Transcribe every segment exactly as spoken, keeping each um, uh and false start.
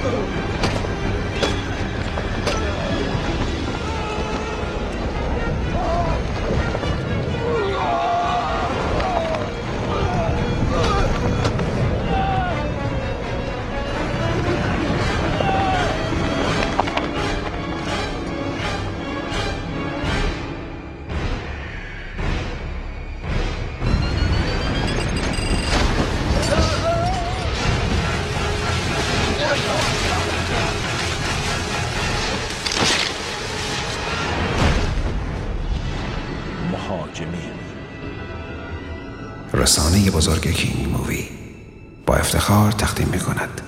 رسانه بزرگ کینگ مووی با افتخار تقدیم می‌کند.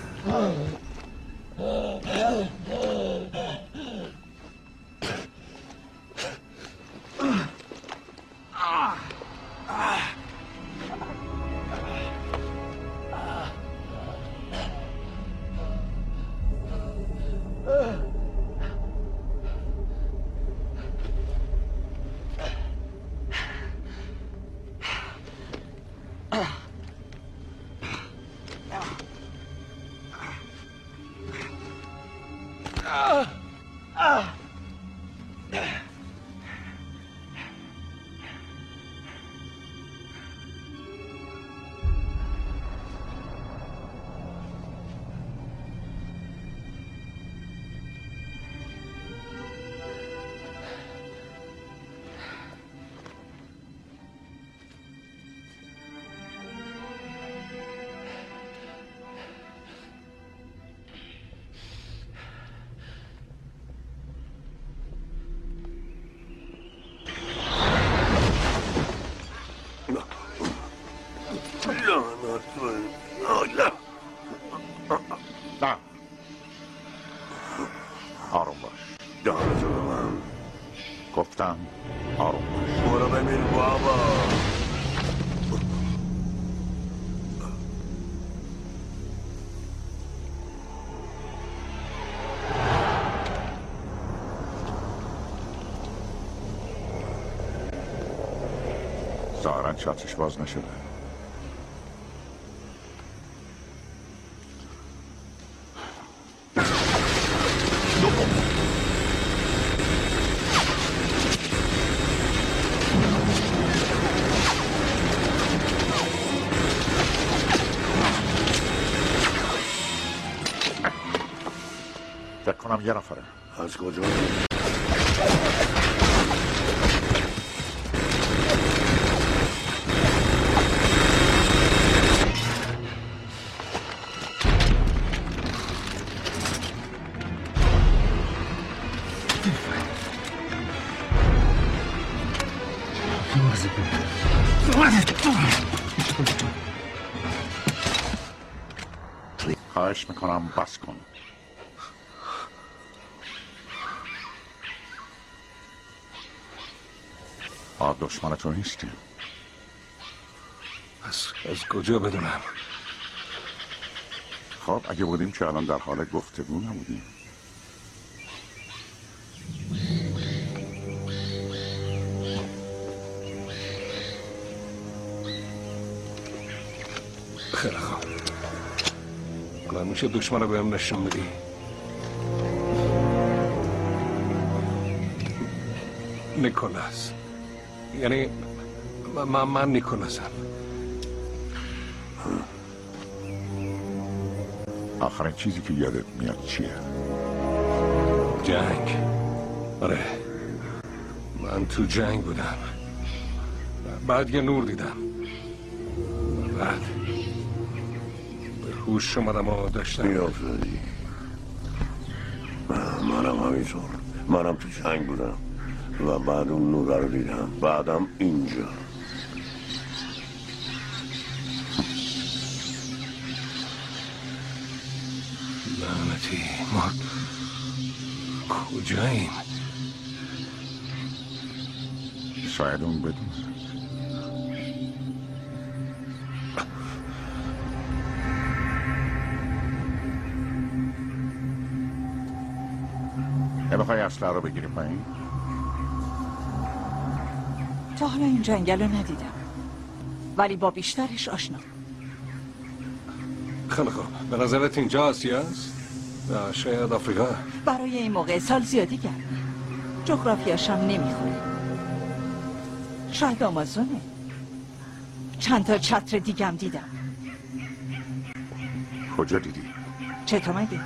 آروم باش. دانتو به من گفتم آروم باش. برو ببین بابا. ظاهراً شاتش باز نشده. فکر کنم یه نفره. از کجا؟ خواهش میکنم بس کن. ما دشمن تو نیستیم. از, از کجا بدونم؟ خب اگه بودیم که الان در حال گفتگو نبودیم. خیلی خوب. حالا میشه دشمن رو بهم نشون بدی؟ نیکولاس. یعنی من من نیکولاسم. آخرین چیزی که یادت میاد چیه؟ جنگ. آره من تو جنگ بودم. بعد یه نور دیدم. بعد به هوش اومدم و داشتم میافتادی. منم همینطور. منم تو جنگ بودم و بعد اون نور رو دیدم. بعدم اینجا. لعنتی ما کجاییم؟ شاید اون بدون. نمیخوای اسلحه رو بگیری پایین؟ تا حالا این جنگل رو ندیدم ولی با بیشترش آشنا. خیلی خوب. به نظرت اینجا آسیا است؟ شاید آفریقا. برای این موقع سال زیادی گرمه. جغرافیاش هم نمیخوره. شاید آمازونه. چند تا چتر دیگم دیدم. کجا دیدی؟ چطور مگه؟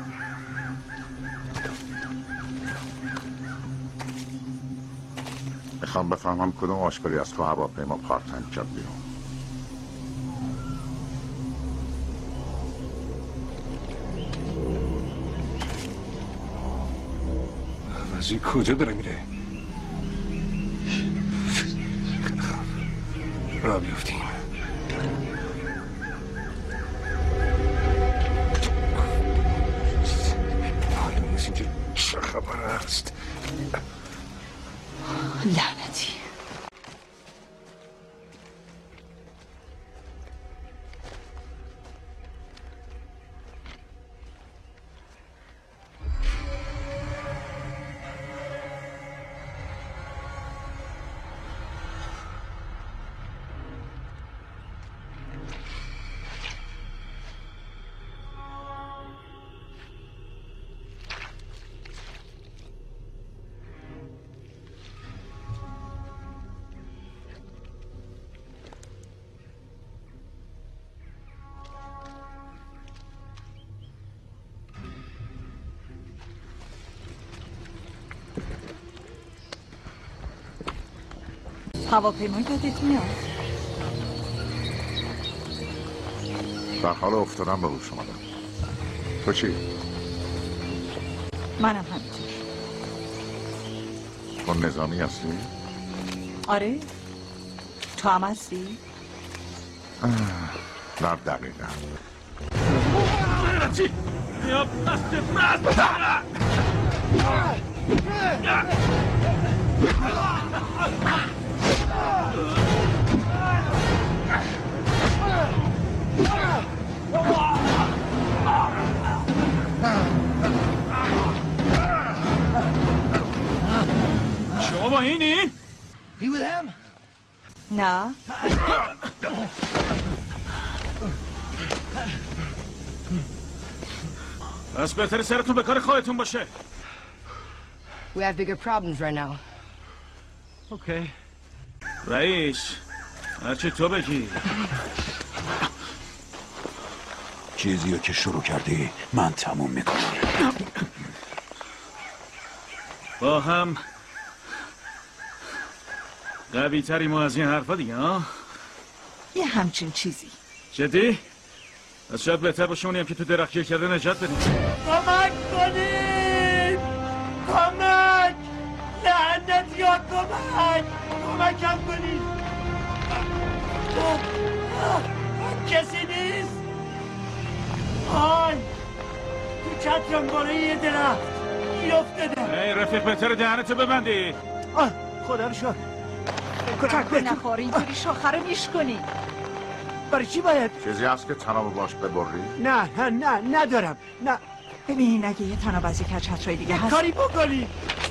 میخوام بفهمم کدوم آشکاری از تو هواپیما پارتن کرد بیرون. وزی کجا داره میره؟ را بیفتیم. معلوم نیست اینجا چه خبر است. لعنتی. هواپیما یادت میاد؟ در حال افتادن به روش اومدم. تو چی؟ منم همینطور. تو نظامی هستی؟ آره؟ تو هم هستی؟ در دقیقا. یا پست پست شما با اینی؟ نه. پس بهتره سرتون به کار خواهتون باشه. We have bigger problems right now. اوکی. رئیس، هرچی تو بگی. چیزی رو که شروع کردی من تموم میکنم. با هم قوی تری ما از این حرفا دیگه ها؟ یه همچین چیزی. جدی؟ از شاید بهتر باشه اونیم که تو درخت گیر کرده نجات بدیم. کمک کنید! کمک! لعنت یا کمک! کمکم کنید! کسی نیست؟ آی! تو چترم بالای یه درخت گیر افتاده. ای رفیق بهتر دهنتو ببندی. آه خدا رو شکر. کتک نخور اینطوری شاخه رو میشکنی. برای چی باید؟ چیزی هست که تناب باش ببری؟ نه نه نه ندارم نه. ببین اگه یه تناب از یک چترهای دیگه هست کاری بکنی.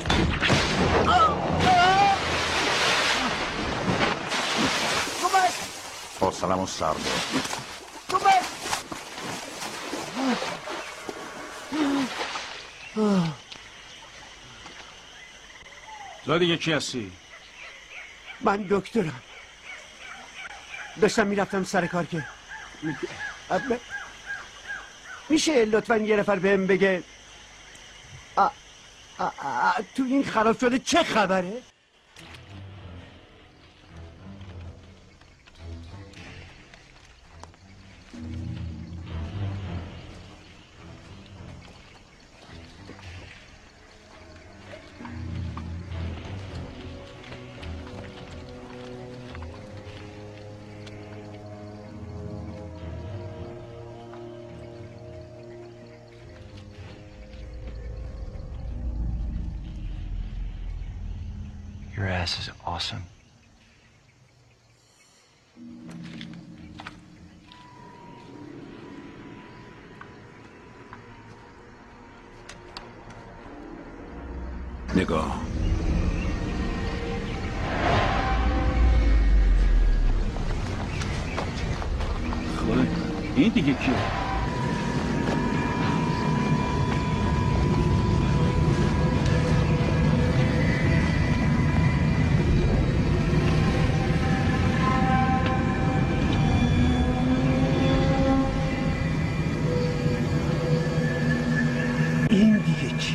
کمک! حوصله‌مو سر برد. کمک! تو دیگه کی هستی؟ من دکترم. داشتم میرفتم سر کار که میشه لطفا یه نفر بهم بگه آ... آ... آ... تو این خراب شده چه خبره؟ Your ass is awesome. نگاه. خدا این دیگه کیه؟ این دیگه چی؟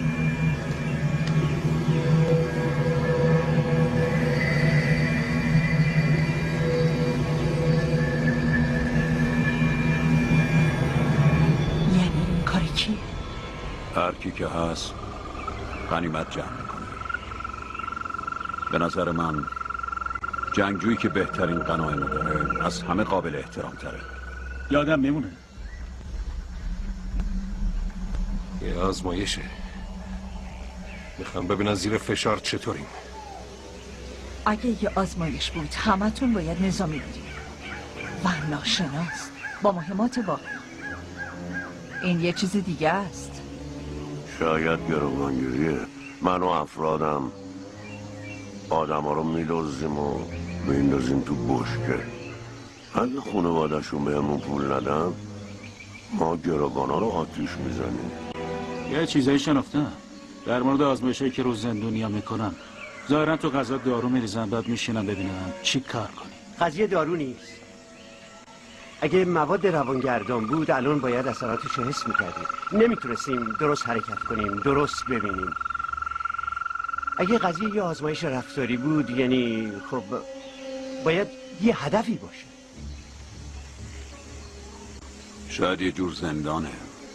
یعنی این کاری چیه؟ هر کی که هست غنیمت جمع میکنه. به نظر من جنگجویی که بهترین غنایمو داره از همه قابل احترام تره. یادم میمونه یه آزمایشه. میخوام ببینم زیر فشار چطوریم. اگه یه آزمایش بود همتون باید نظامی بودیم و ناشناس با مهمات واقعی. این یه چیز دیگه است. شاید گروگانگیریه. من و افرادم آدم ها رو میدازیم و میندازیم تو بشکه. اگه خانواده‌شون بهمون پول ندن ما گروگان ها رو آتیش میزنیم. یه چیزایی شنفتم در مورد آزمایشایی که رو زندونیا میکنن. ظاهرا تو غذا دارو میریزن بعد میشینن ببینن چی کار کنی. قضیه دارو نیست. اگه مواد روانگردان بود الان باید اثراتش رو حس میکردیم. نمیتونستیم درست حرکت کنیم، درست ببینیم. اگه قضیه یه آزمایش رفتاری بود یعنی خب باید یه هدفی باشه. شاید یه جور زندانه.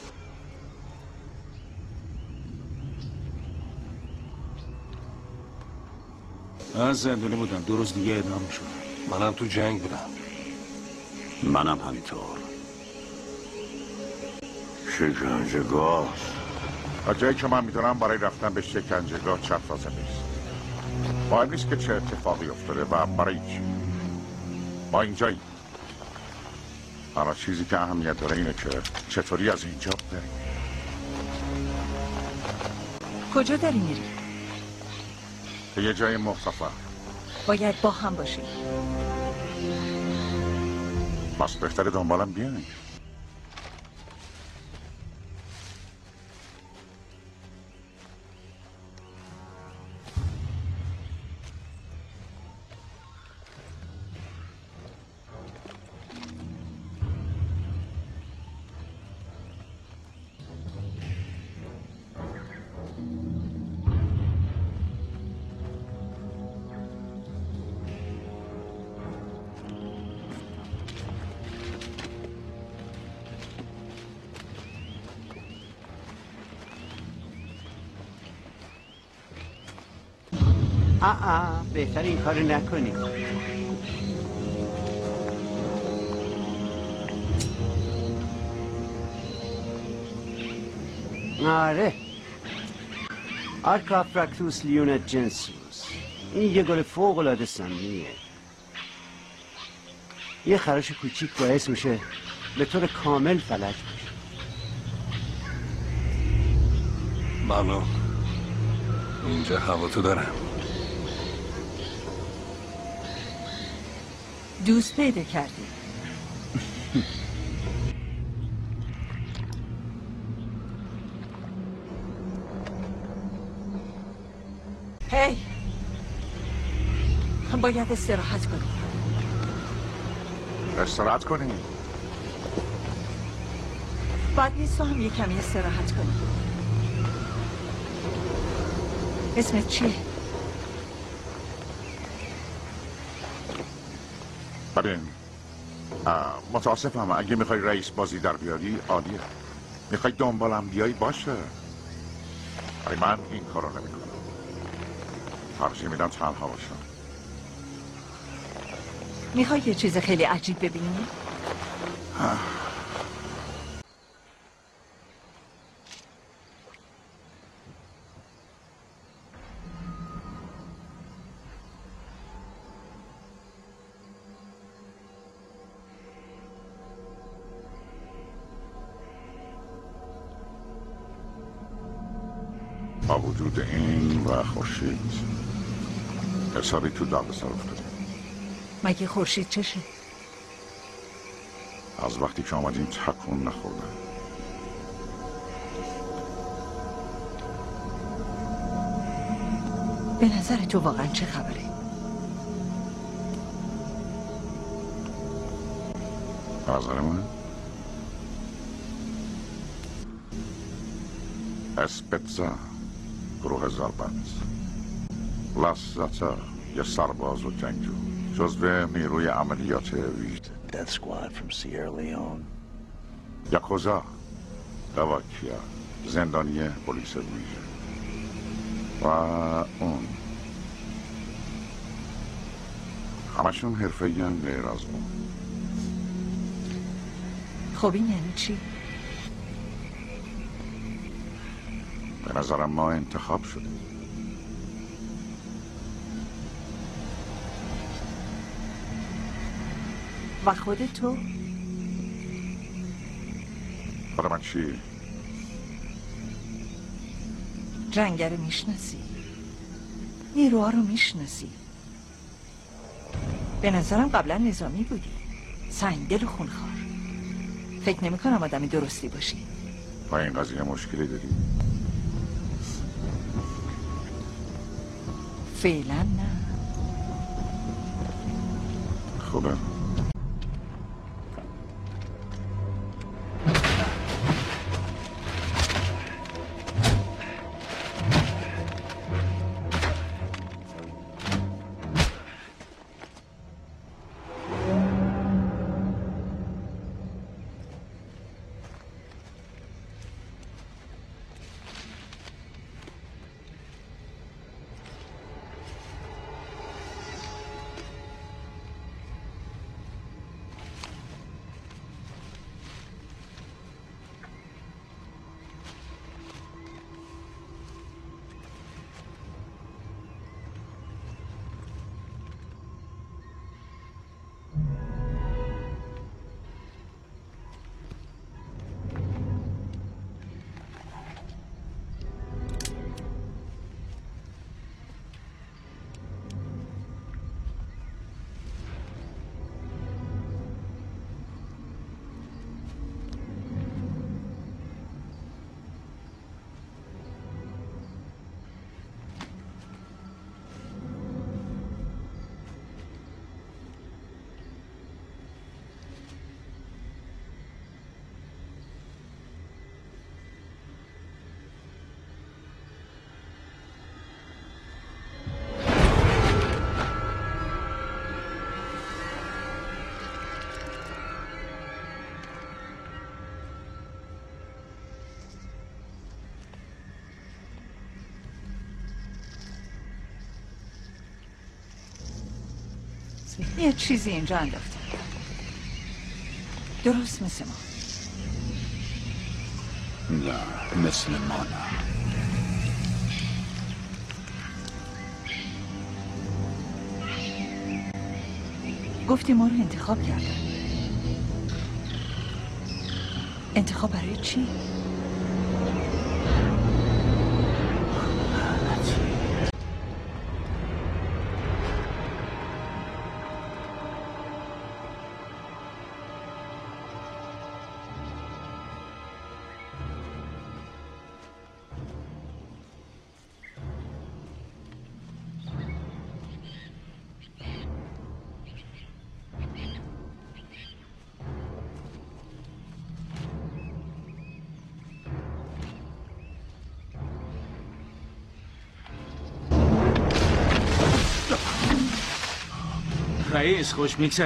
من زندونی بودم، دو روز دیگه اعدام میشدم. منم تو جنگ بودم. منم همینطور. شکنجهگاه تا جایی که من میدونم برای رفتن به شکنجهگاه چند فاصله است. مهم نیست که چه اتفاقی افتاده و برای چی. ما اینجاییم. اما چیزی که اهمیت داره اینه که چطوری از اینجا بریم. کجا داری میری؟ به یه جای مختصر. باید با هم باشیم. بس بهتره دنبالم بیاین. آه بهتر این کارو نکنی. آره آرکافرکتوس لیونت جنسوس. این یه گل فوق العاده سمیه. یه خراش کوچیک باعث میشه به طور کامل فلج بشه. ممنون. اینجا هوا تو دارم. دوست پیدا کردی. هی باید استراحت کنی. استراحت کنی؟ باید نیست تو هم یه کمی استراحت کنی. اسمت چیه؟ ببین متاسفم اگه میخوای رئیس بازی در بیاری عالیه. میخوای دنبالم بیایی باشه. ولی من این کارو نمیکنم. ترجیح میدم تنها باشم. میخوای یه چیز خیلی عجیب ببینی؟ با وجود این و خورشید حسابی تو داغ سر افتاده. مگه خورشید چشه؟ از وقتی که آمدیم تکون نخوردم. به نظر تو واقعا چه خبره؟ به نظر من اسپتزا گروه زالبند، لاسزاتا یه سرباز و جنگجو، جزو نیروی عملیات ویژه. Death Squad from Sierra Leone. یاکوزا، دواکیا، زندانی پلیس ویژه و اون همشون حرفه‌ای ان غیر از اون. خب این یعنی چی؟ به نظرم ما انتخاب شدیم. و خودت تو؟ خود من چی؟ جنگه رو میشناسی، نیروها رو میشناسی. به نظرم قبلا نظامی بودی، سنگدل و خونخوار. فکر نمی کنم آدمی درستی باشی. با این قضیه مشکلی داری؟ فعلا نه. خوبه. یه چیزی اینجا انداخته، درست مثل ما. نه مثل ما نه. گفتی ما رو انتخاب کردن. انتخاب برای چی؟ رئیس خوش میگذره.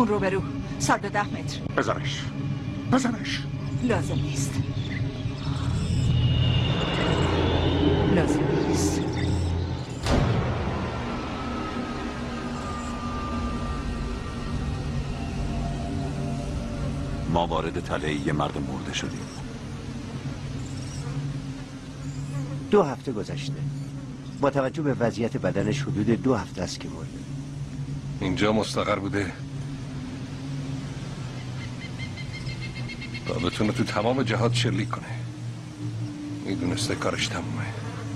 اون رو برو صد و ده متر. بزنش بزنش. لازم نیست لازم نیست. ما وارد تله یه مرد مرده شدیم. دو هفته گذشته. با توجه به وضعیت بدنش حدود دو هفته است که مرده. اینجا مستقر بوده تا بتونه تو تمام جهات شلیک کنه. میدونسته کارش تمومه.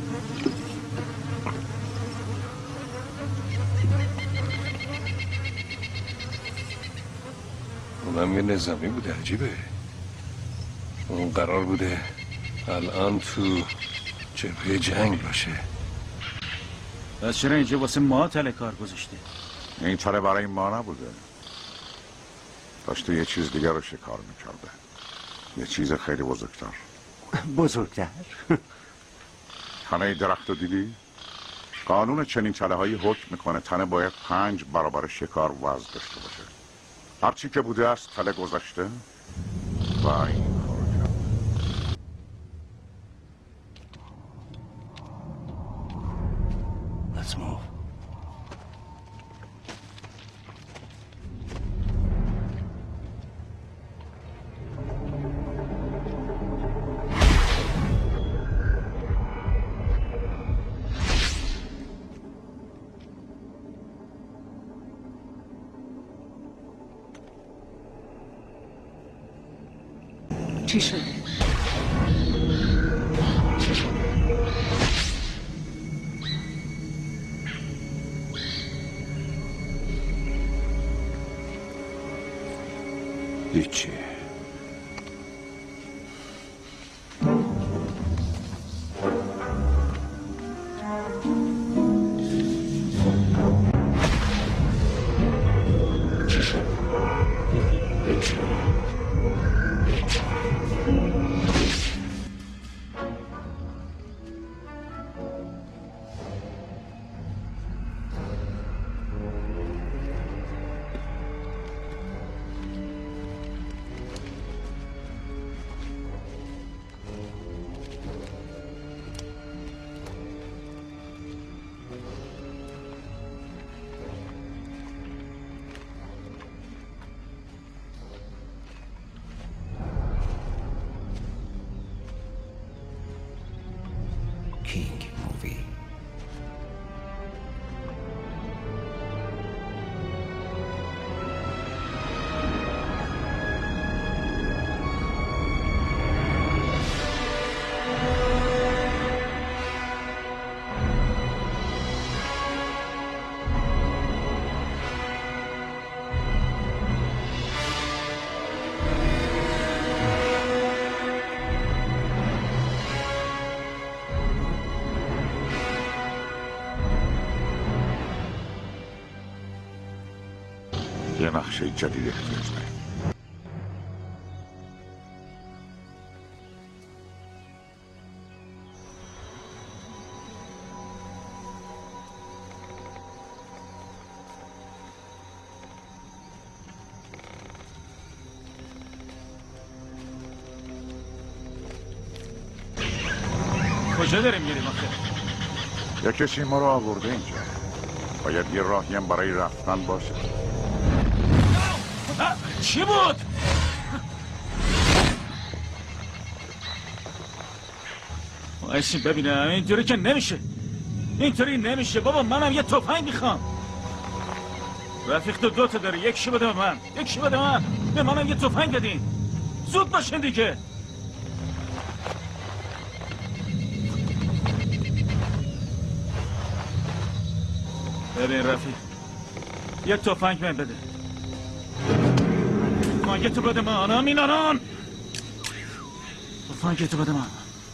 اونم یه نظامی بوده. عجیبه. اون قرار بوده الان تو جبهه جنگ باشه. پس چرا اینجا واسه ما تله کار گذاشته؟ این تله برای ما نبوده. داشته یه چیز دیگر رو شکار میکرده. یه چیز خیلی بزرگتر. بزرگتر؟ تنه درخت رو دیدی؟ قانون چنین تله هایی حکم میکنه تنه باید پنج برابر شکار وزن داشته باشه. هرچی که بوده است تله گذاشته و این کار کرد. Let's move. چی شده؟ هیچی. King Movie. یه نقشه جدید احتیاج داریم. کجا داریم میریم آخه؟ یا کسی ما رو آورده اینجا. باید یه راهی هم برای رفتن باشه. چی بود؟ ایسی ببینم اینطوری که نمیشه. اینطوری نمیشه بابا. منم یه تفنگ میخوام. رفیق تو دوتا داره. یکشو بده به من. یکشو بده من. به منم یه تفنگ بدین. زود باشین دیگه. ببین رفیق یه تفنگ من بده. تفنگتو بده من. آمین آنان تفنگتو بده من.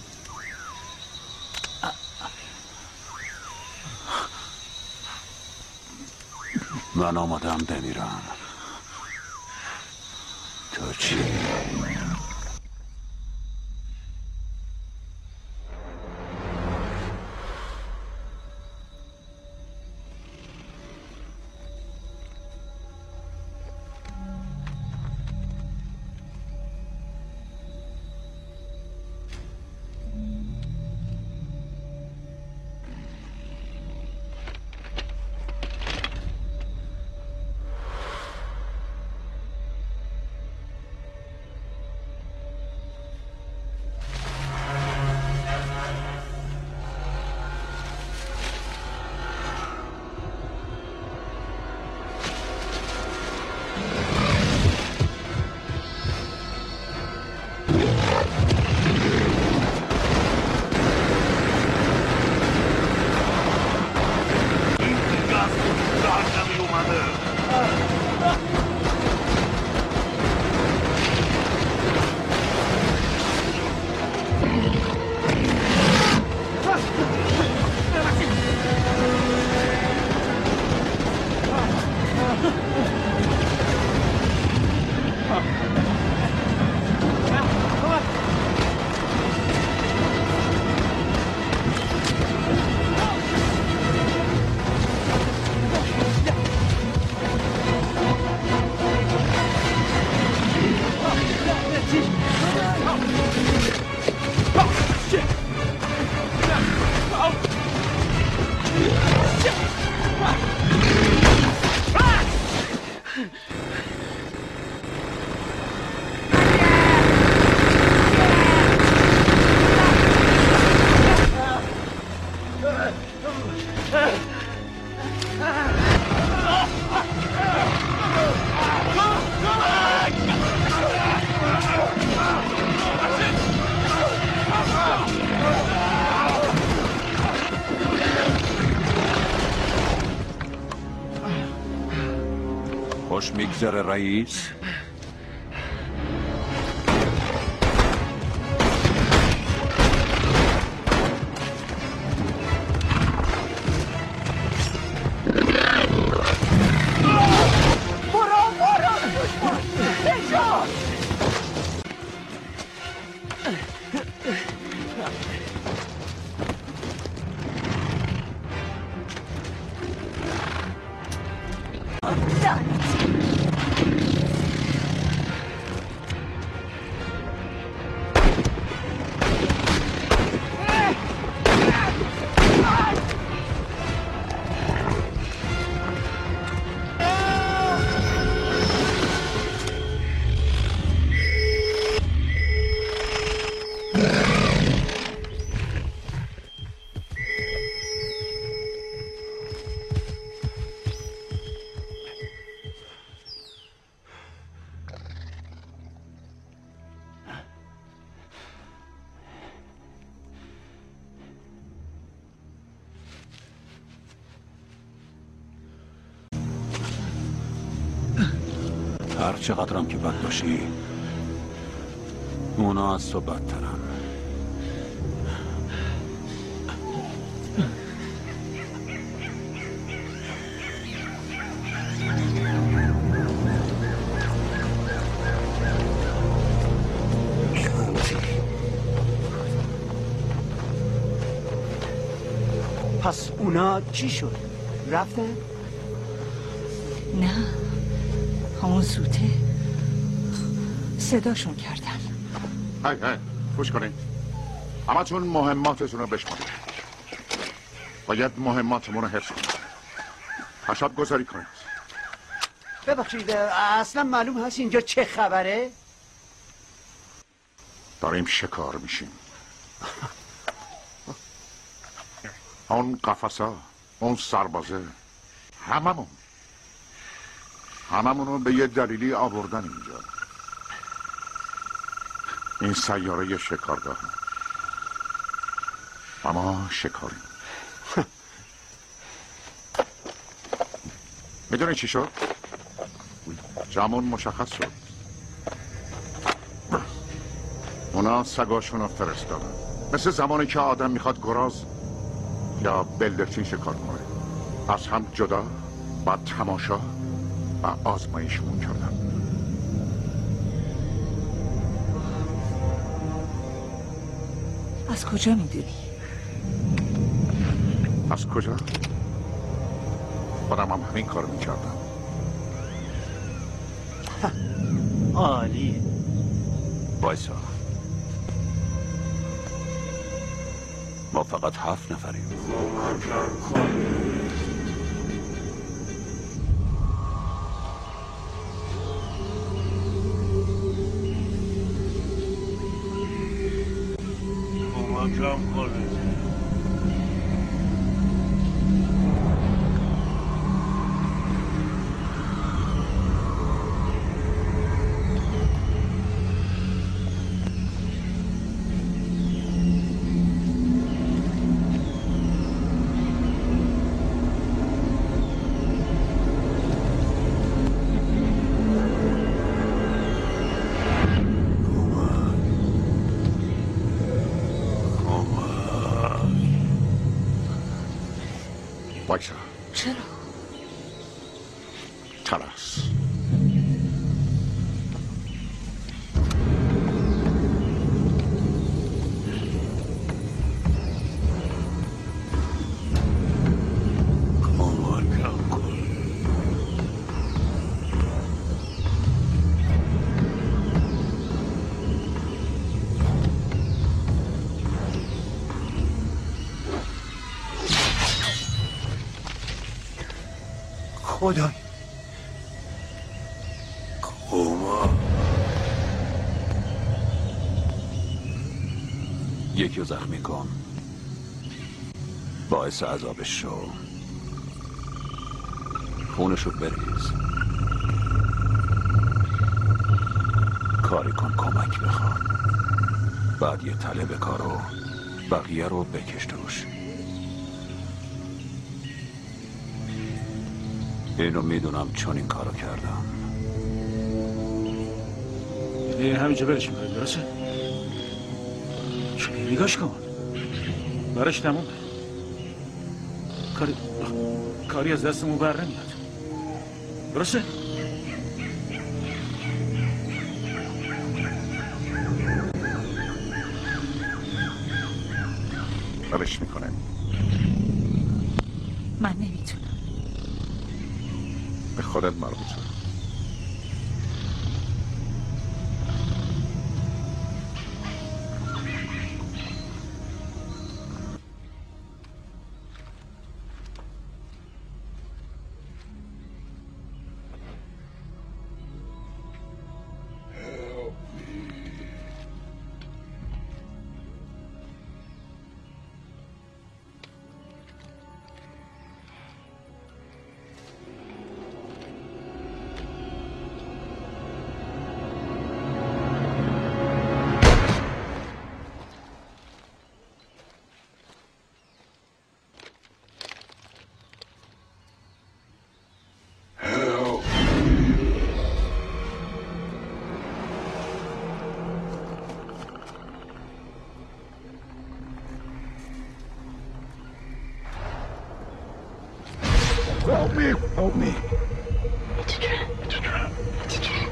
من آمادم بمیرم. تو چی؟ خوش میگذره رئیس؟ هر چقدرم که بد باشی اونا از تو بدترن. پس اونا چی شد؟ رفتن؟ نه همون زوته صداشون کردن. های های خوش کنین اما چون مهماتتون رو بشمارید. باید مهماتمون رو حفظ کنید. حشاب گذاری کنید. ببخشید اصلا معلوم هست اینجا چه خبره؟ داریم شکار میشیم. اون قفصا اون سربازه هممون هممون رو به یه دلیلی آوردن اینجا. این سیاره یه شکارگاه اما شکاریم. میدونی چی شد؟ جامون مشخص شد. اونا سگاشون رو فرستادن مثل زمانی که آدم میخواد گراز یا بلدرچین شکار کنه. از هم جدا بعد تماشا و آزمایشمون کردن. از کجا میدونی؟ از کجا؟ خودم هم همین کار میکردم. عالیه. وایسا ما فقط هفت نفریم. کم کنه. وایسا. چرا؟ ترس. خدای کوما یکی رو زخمی کن، باعث عذابش شو، خونشو بریز، کاری کن کمک بخواد، بعد یه تله بکار و بقیه رو بکش توش. اینو میدونم چون این کارو کردم. یعنی همینجا برش میکنیم درسته؟ چون نگاش کن برش تمومه، کاری کاری از دستمون بر نمیاد درسته؟ برش میکنه. من نمیتونم. به خودت مربوطه. Help me! Help me! It's a trap. It's a trap. It's a trap.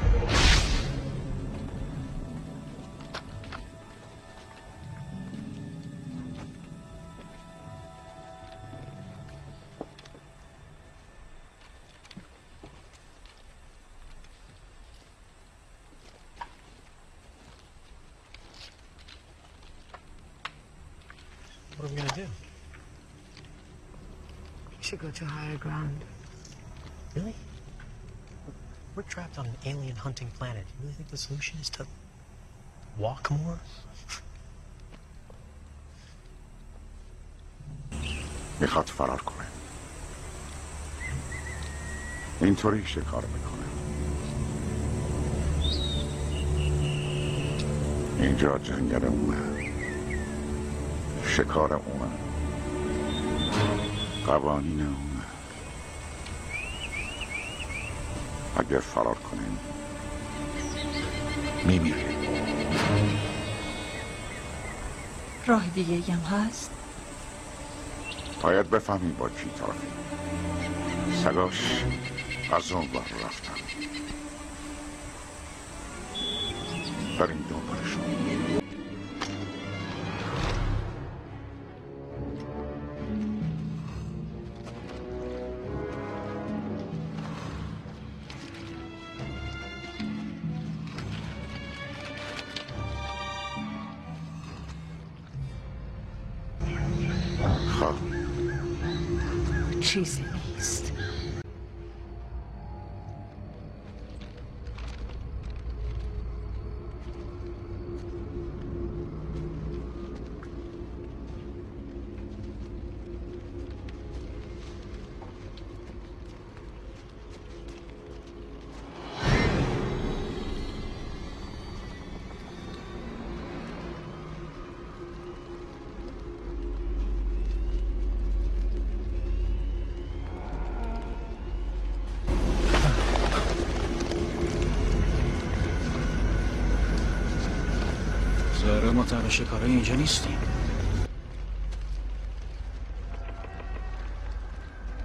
What are we gonna do? We should go to higher ground. Really? We're trapped on an alien hunting planet. You really think the solution is to walk more? میخواد فرار کنه. اینطوری شکار میکنه. اینجا جنگل اونه. شکار اونه. قوانین اونه. اگر فرار کنیم میمیریم. راه دیگه هم هست؟ باید بفهمیم با چی طرفی. سگاش از اون بر رفتن. بریم دنبالشون. چیزی نیست. ما تنها شکارای اینجا نیستیم.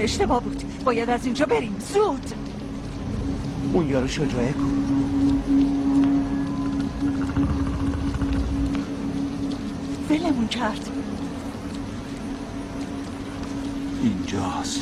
اشتباه بود. باید از اینجا بریم زود. اون یارو شجاعه کن. ولمون کرد. اینجاست.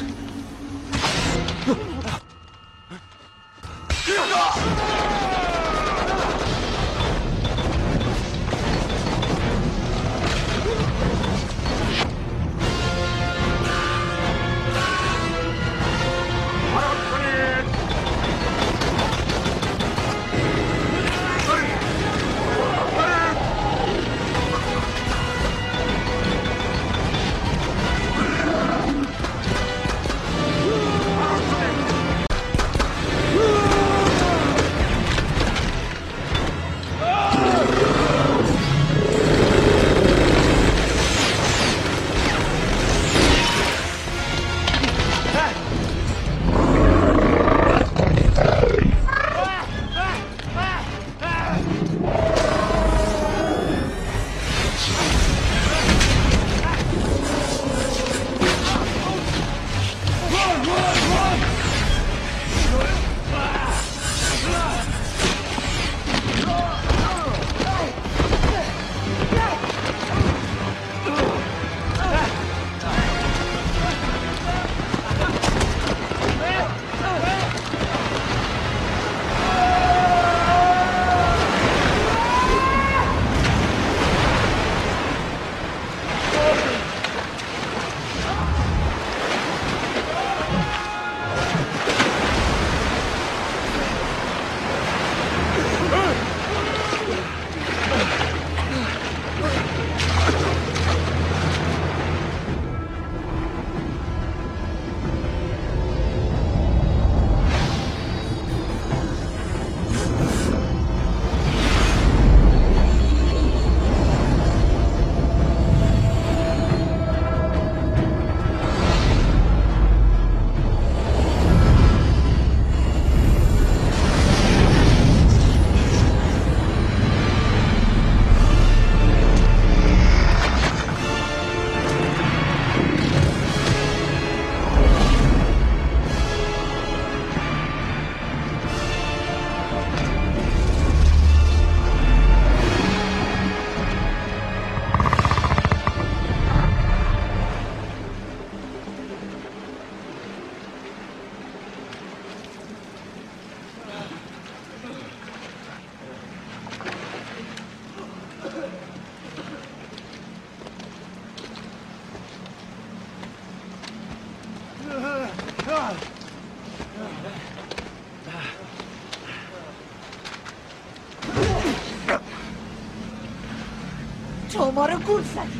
تو ما رو گول زدی.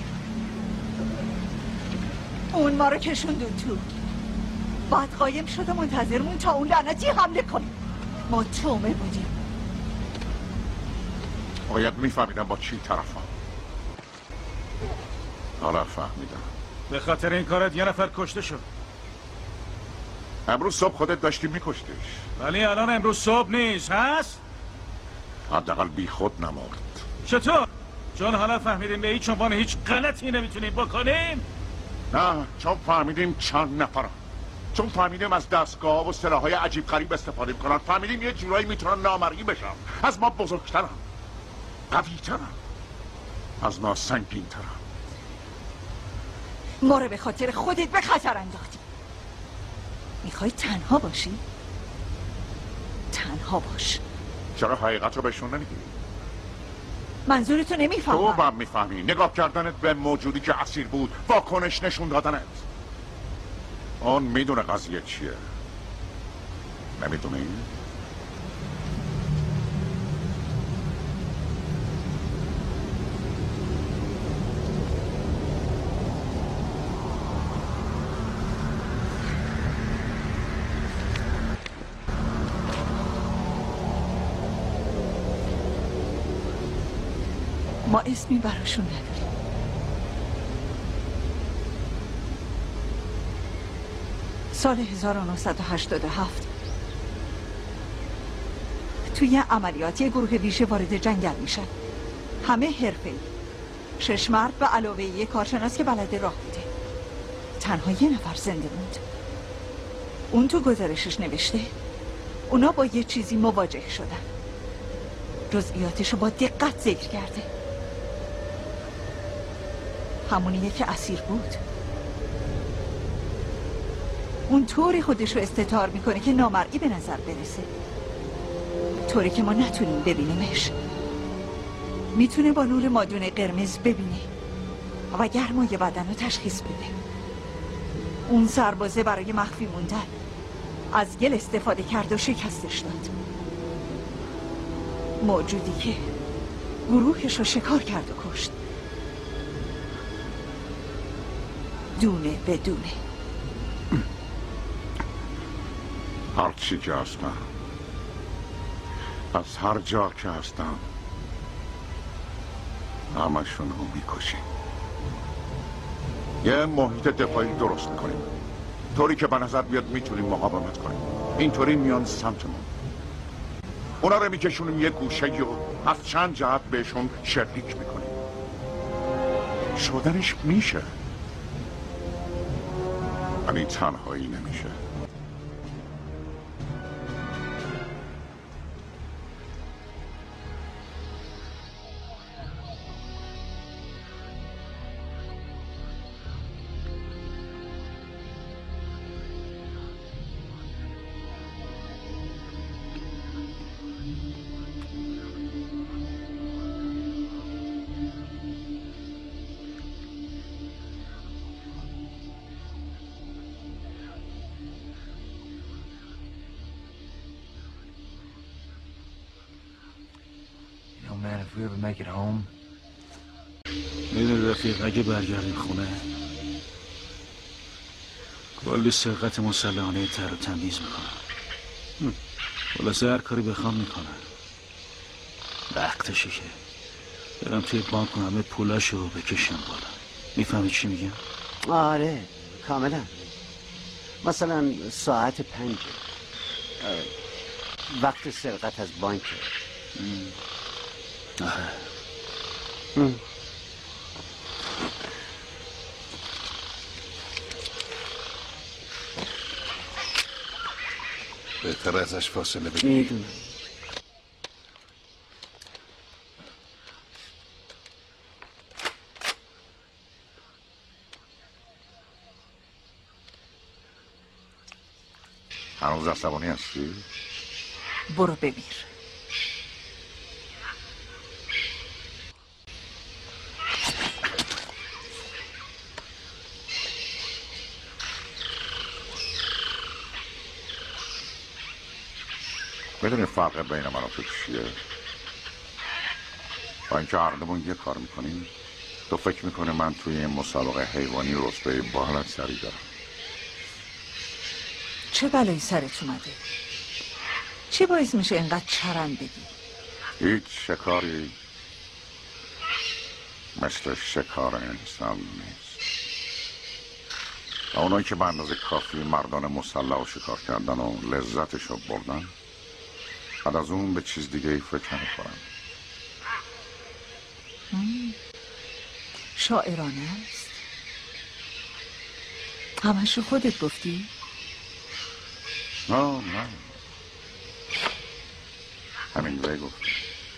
اون ما رو کشوندون تو. بعد قایم شده منتظرمون تا اون لعنتی حمله کنیم. ما تومه بودیم. باید میفهمیدم با چی طرفم. حالا فهمیدم. به خاطر این کارت یه نفر کشته شد. امروز صبح خودت داشتی میکشتیش. ولی الان امروز صبح نیست هست؟ حداقل بی خود نمرد. چطور؟ چون حالا فهمیدیم به هیچ عنوان هیچ غلطی نمیتونیم بکنیم؟ نه، چون فهمیدیم چند نفرم. چون فهمیدیم از دستگاه و سلاح‌های عجیب غریب استفاده میکنن. فهمیدیم یه جورایی میتونن نامرئی بشن. از ما بزرگترن، قوی‌ترن، از ما سنگین‌ترن. ما رو به خاطر خودت به خطر انداختی. میخوای تنها باشی؟ تنها باش. چرا حقیقت رو بهشون نمیگی؟ منظورتو نمیفهمم. تو هم میفهمی. نگاه کردنت به موجودی که اسیر بود، واکنش نشون دادنت. اون میدونه قضیه چیه. نمیدونی؟ ما اسمی براشون نداریم. سال هزار و نهصد و هشتاد و هفت توی عملیات یه گروه ویژه وارد جنگل میشن. همه حرفه‌ای. شش مرد به علاوه یه کارشناس که بلد راه بوده. تنها یه نفر زنده موند. اون تو گزارشش نوشته اونا با یه چیزی مواجه شدن. جزئیاتشو با دقت ذکر کرده. همونیه که اسیر بود. اون طوری خودشو استتار میکنه که نامرئی به نظر برسه، طوری که ما نتونیم ببینیمش. میتونه با نور مادون قرمز ببینه و گرمای بدن رو تشخیص بده. اون سربازه برای مخفی موندن از گل استفاده کرد و شکستش داد. موجودی که گروهش رو شکار کرد و کشت، دونه به دونه. هر چی که هستم، از هر جا که هستم، همشون رو میکشیم. یه محیط دفاعی درست میکنیم طوری که به نظر بیاد میتونیم مقاومت کنیم. اینطوری میان سمتمون، اونا رو میکشونیم یه گوشه و از چند جهت بهشون شلیک میکنیم. شدنش میشه، ولی تنهایی نمیشه. If we ever make it home. میدونی رفیق، اگه برگردیم خونه کلی سرقت مسلحانه تر و تمیز میکنن. خلاصه هر کاری بخوام میکنن. وقتشه که برم توی بانک و همه پولاشو بکشم بالا. میفهمی چی میگم؟ آره کاملا. مثلا ساعت پنج وقت سرقت از بانک. آره. بهتر ازش فاصله بگیری. میدونم. هنوز عصبانی هستی؟ برو بمیر. میدونی فرق بین من و تو چیه؟ با اینکه عقلمون یه کار میکنیم، تو فکر میکنه من توی این مسابقه حیوانی رتبه بالا سری دارم. چه بلایی سرت اومده؟ چه باعث میشه اینقدر چرند بگی؟ هیچ شکاری مثل شکار انسان نیست. و اونایی که به اندازه کافی مردان مسلح و شکار کردن و لذتش رو بردن، بعد از اون به چیز دیگه ای فکر نمی‌کنن. شاعرانه است. همشو خودت گفتی؟ نه نه، همین وی گفتی.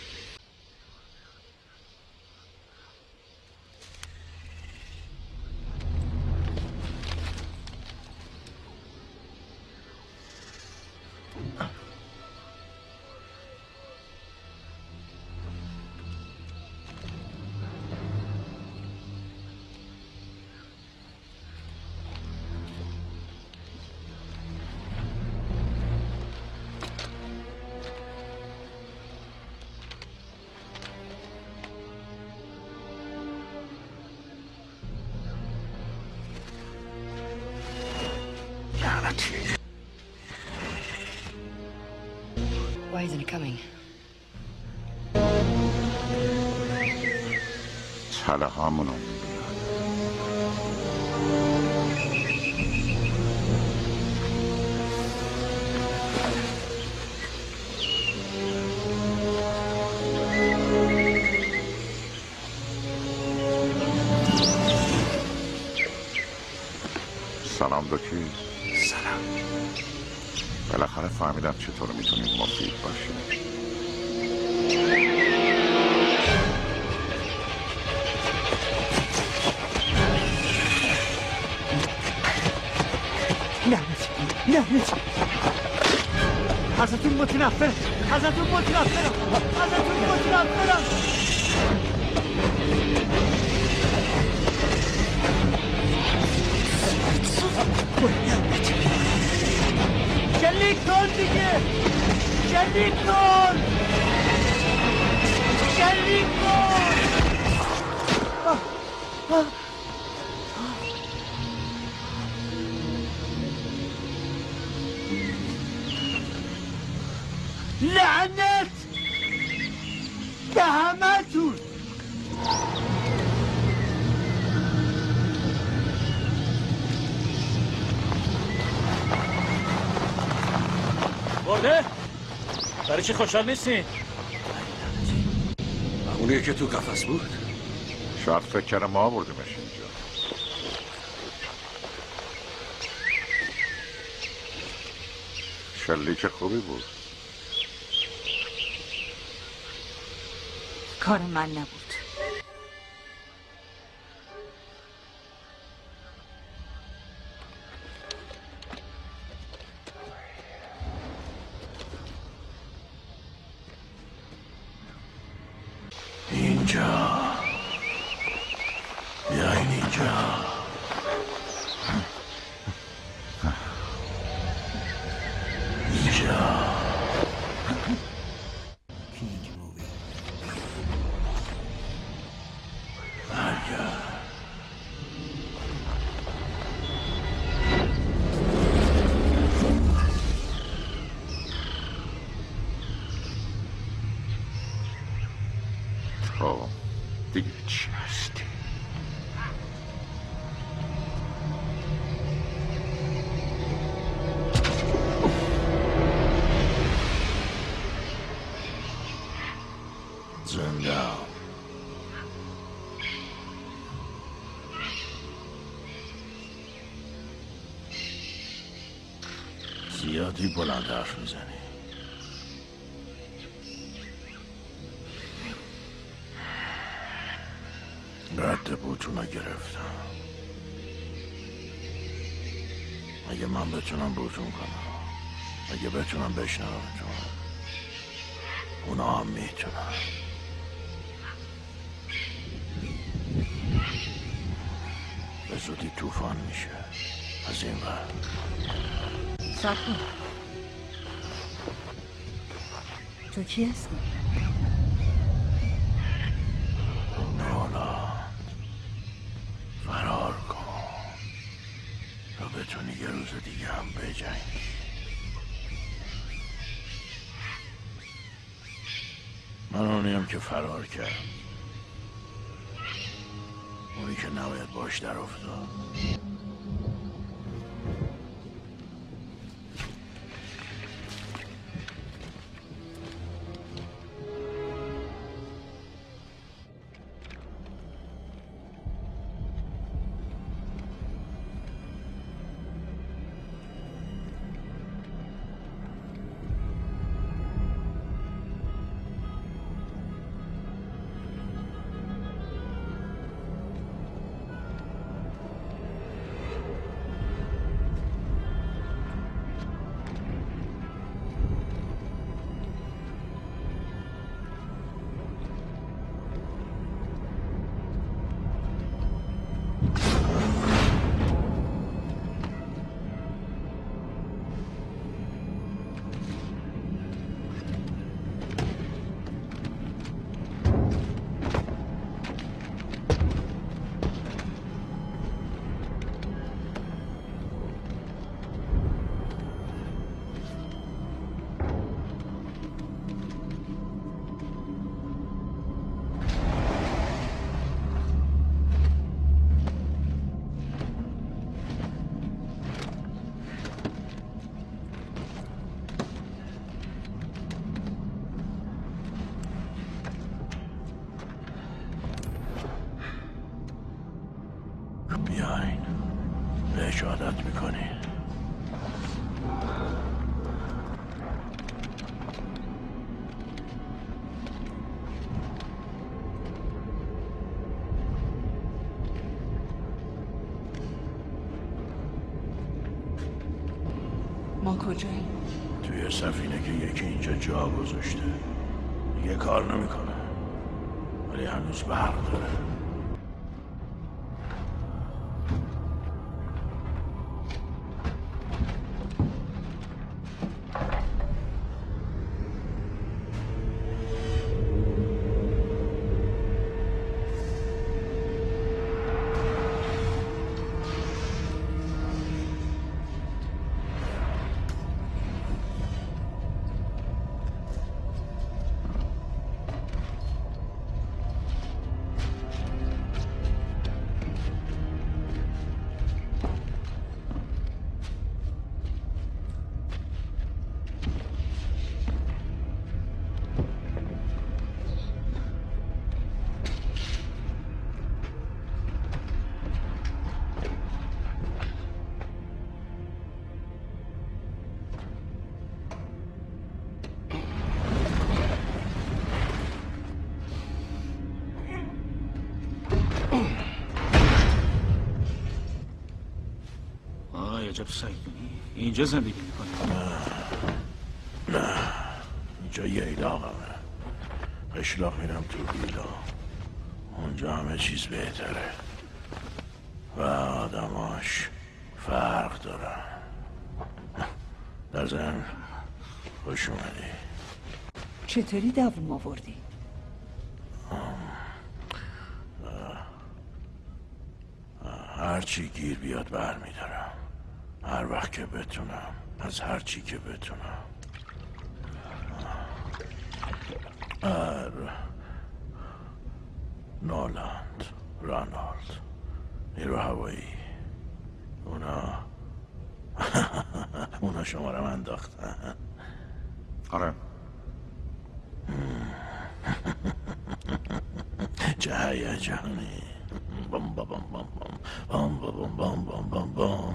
Why isn't it coming? تله هامونو سلام دکی. سلام. بالاخره فهمیدم چطور میتونیم مفید باشیم. لعنت لعنت ازتون متنفرم ازتون متنفرم ازتون متنفرم شلیک کن دیگه شلیک کن شلیک کن آه. آه. لعنت به همه تون برده؟ برای چی خوشحال نیستی؟ اونیه که تو قفس بود؟ شاید فکر کردم ما بردیمش اینجا. شلیک خوبی بود. کار من نبود. اینجا بیاین اینجا. اینجا دیگه چی هستی؟ زنده زیادی بلند حرف میزنی. رد بوتونو گرفتم. اگه من بتونم بوتون کنم، اگه بتونم بشنومتون، اونا هم میتونم. به زودی طوفان میشه از این ور. ساکن. تو کی هستی؟ فرار کن تا بتونی یه روز دیگه هم بجنگی. من اونیم که فرار کرد، اونی که نباید باش در افتاد. بیاین بهش عادت میکنی. ما کجاییم؟ توی سفینه که یکی اینجا جا گذاشته. دیگه کار نمیکنه ولی هنوز برق داره. عجب سگی اینجا زندگی میکنی؟ نه نه اینجا یه ایلاقمه. قشلاق میرم تو بیلا. اونجا همه چیز بهتره و آدماش فرق دارن. در ضمن خوش اومدی. چطوری دووم آوردی؟ هرچی گیر بیاد بر میدارم. هر وقت که بتونم. از هر چی که بتونم. ار نولند رانالد نیرو هوایی اونا اونا شما رو انداختن. آره چه هیجانی. بام بام بام بام بام بام بام بام بام بام.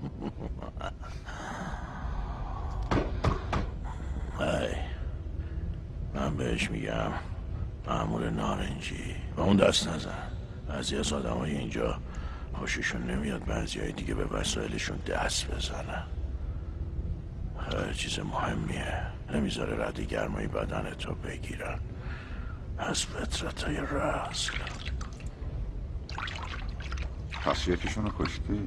هی من بهش میگم مأمور نارنجی و اون دست نزن. بعضی از آدم های اینجا خوششون نمیاد بعضی های دیگه به وسایلشون دست بزنن. خیلی چیز مهمیه. نمیذاره رد گرمای بدن تو بگیرن از فطرت های رسل. پس یکیشونو کشتی؟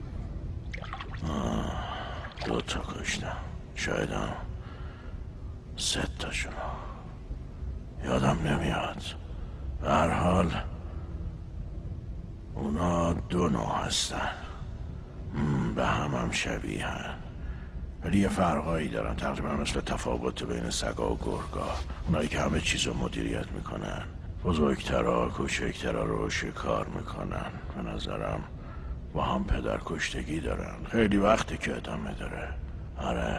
دو تا کشتم. شایدم سه تاشونو یادم نمیاد. به هر حال اونا دو نوع هستن. به هم هم شبیه هن ولی یه فرقایی دارن. تقریبا مثل تفاوت بین سگا و گرگا. اونایی که همه چیز رو مدیریت میکنن. بزرگترها کوچکترها رو شکار میکنن. به نظرم با هم پدر کشتگی دارن. خیلی وقتی که ادامه داره. آره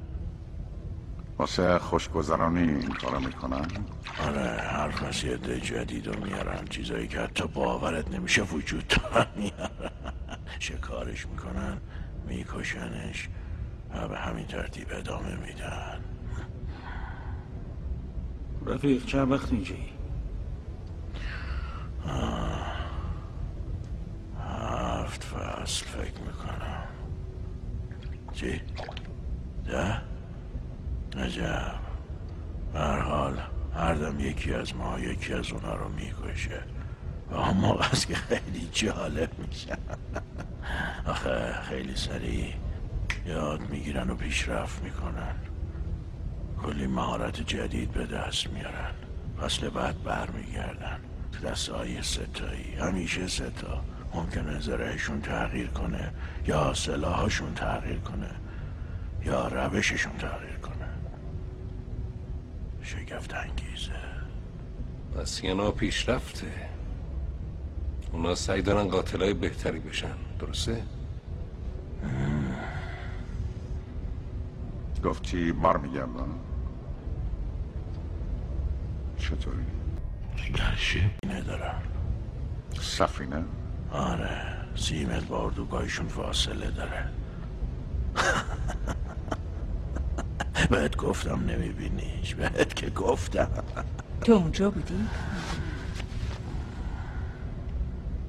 واسه خوشگذرانی این کارو میکنن؟ آره حرف از یه ده جدید رو میارن. چیزایی که حتی باورت نمیشه وجود دارن میارن. شکارش میکنن میکشنش و به همین ترتیب ادامه میدن. رفیق چند وقت اینجایی؟ هفت فصل فکر میکنم. چی؟ ده؟ عجب. به هر حال هر دم یکی از ما یکی از اونا رو میکشه و اون موقع است که خیلی جالب میشن. آخه خیلی سریع یاد میگیرن و پیشرفت میکنن. کلی مهارت جدید به دست میارن. فصل بعد بر میگردن تو دسته های ستایی. همیشه ستا. ممکنه زرهشون تغییر کنه یا سلاحشون تغییر کنه یا روششون تغییر کنه. شگفت انگیزه. پس یه نوع پیشرفته. اونا سعی دارن قاتلای بهتری بشن. درسته؟ گفتی بر میگردن؟ چطوری؟ اگر شبینه دارن. سفینه؟ آره سی متر با اردوگاهشون فاصله داره. بهت گفتم نمیبینیش. بهت که گفتم. تو اونجا بودی؟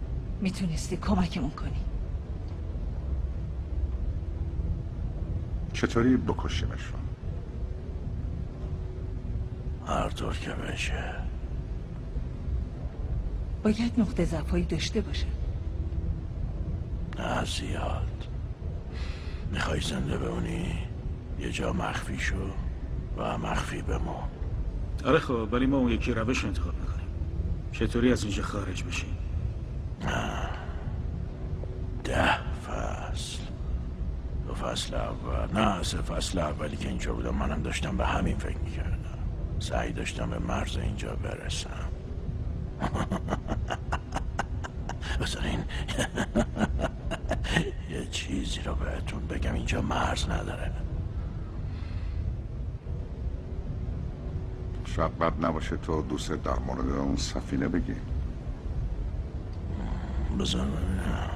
میتونستی کمکمون کنی. چطوری بکشیمشون؟ هر طور که بشه. باید نقطه ضعفایی داشته باشه. نه زیاد. میخوای زنده بمونی؟ یه جا مخفی شو و مخفی بمون. آره خب، ولی ما اون یکی روش انتخاب میکنیم. چطوری از اینجا خارج بشیم؟ نه ده فصل دو فصل اول، نه سه فصل اولی که اینجا بودم منم داشتم به همین فکر میکردم. سعی داشتم به مرز اینجا برسم. بذارین یه چیزی رو بهتون بگم، اینجا مرز نداره. شاید بد نباشه تو دوست در مورد اون سفینه بگی. بذار ببینم.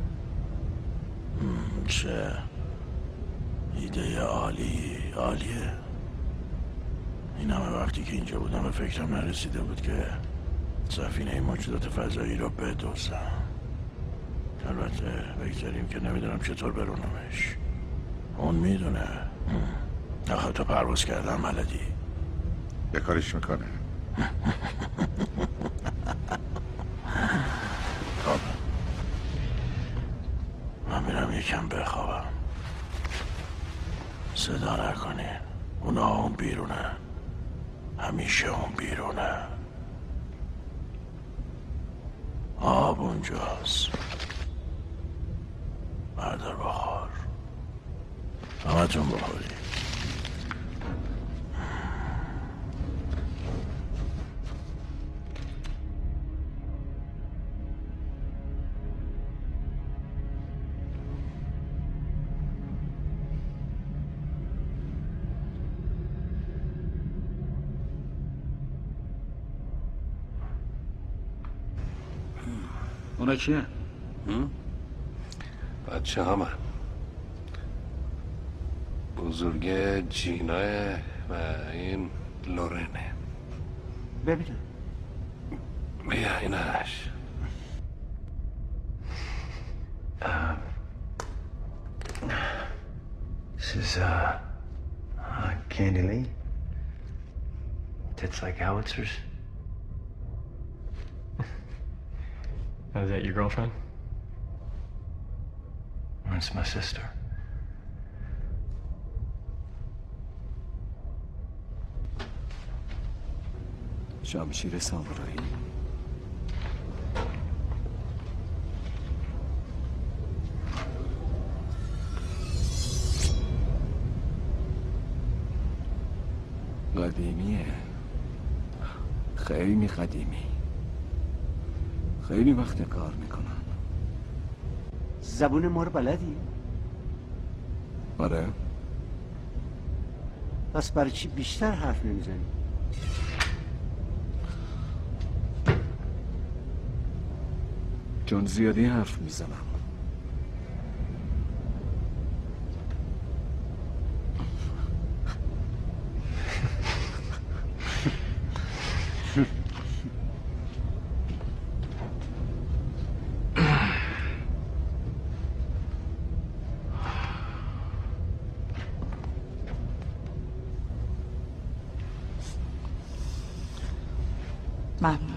چه ایده عالی عالیه. این همه وقتی که اینجا بودم به فکرم نرسیده بود که سفینه موجودات فضایی رو بدوزم. البته بگذاریم که نمیدونم چطور برونمش. اون میدونه. آخه تو پرواز کردن بلدی. یه کاریش میکنه. خب من میرم یکم بخوابم. صدا نکنین. اونا اون بیرونه. همیشه اون بیرونه. آب اونجاست. بردار بخور. همه تون بخوری. اونا کیه؟ بچه همه بزرگه جیناه و این لورنه. ببینم. بیا اینش. Um, this is, uh, uh, Candy Lee. Tits like howitzers. Oh, is that your girlfriend? That's my sister. شمشیر سامورایی. قدیمیه. خیلی قدیمی. خیلی وقت کار میکنن. زبون ما رو بلدی؟ آره. پس برای چی بیشتر حرف نمیزنی؟ چون زیادی حرف میزنم. ممنون.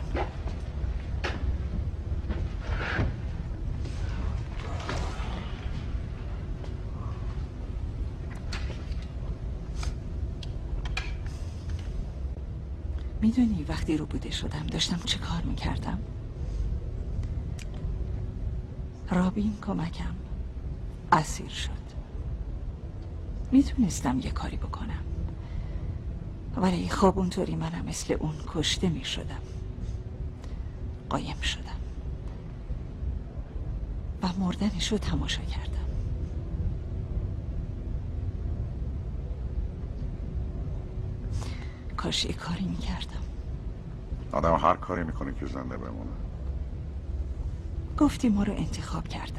میدونی وقتی رو بوده شدم داشتم چه کار میکردم؟ رابین کمکم اسیر شد. میتونستم یه کاری بکنم، ولی خب اونطوری منم مثل اون کشته میشدم. قایم شدم و مردنش رو تماشا کردم. کاش یه کاری میکردم. آدم هر کاری میکنه که زنده بمونه. گفتی ما رو انتخاب کردن.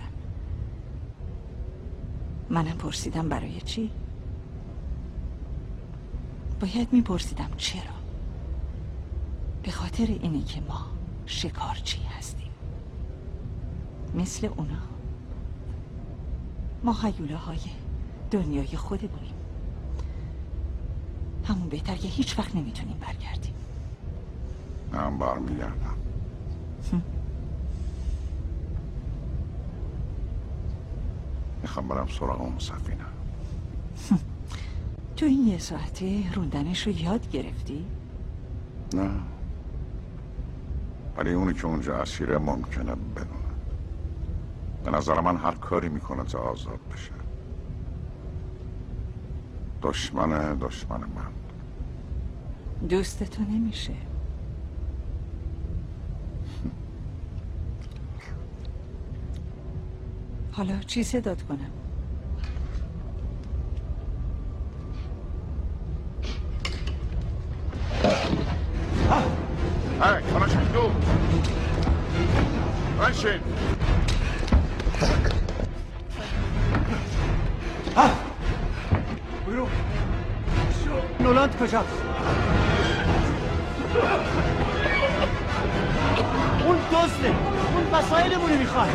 منم پرسیدم برای چی؟ باید میپرسیدم چرا؟ به خاطر اینه که ما شکارچی هستیم، مثل اونا. ما هیوله های دنیای خودمونیم. همون بهتر که هیچ وقت نمیتونیم برگردیم. من برمیگردم. میخوام برم سراغ اون سفینه. تو این یه ساعته روندنش رو یاد گرفتی؟ نه، ولی اونی که اونجا اسیره ممکنه بدونه. به نظر من هر کاری میکنه تا آزاد بشه. دشمن دشمن من. دوست تو نمیشه. حالا چی صدات کنم؟ هی، کناشم دو رنشین. برو. نولاند کجاست؟ اون دزده. اون وسایلمونو میخواد.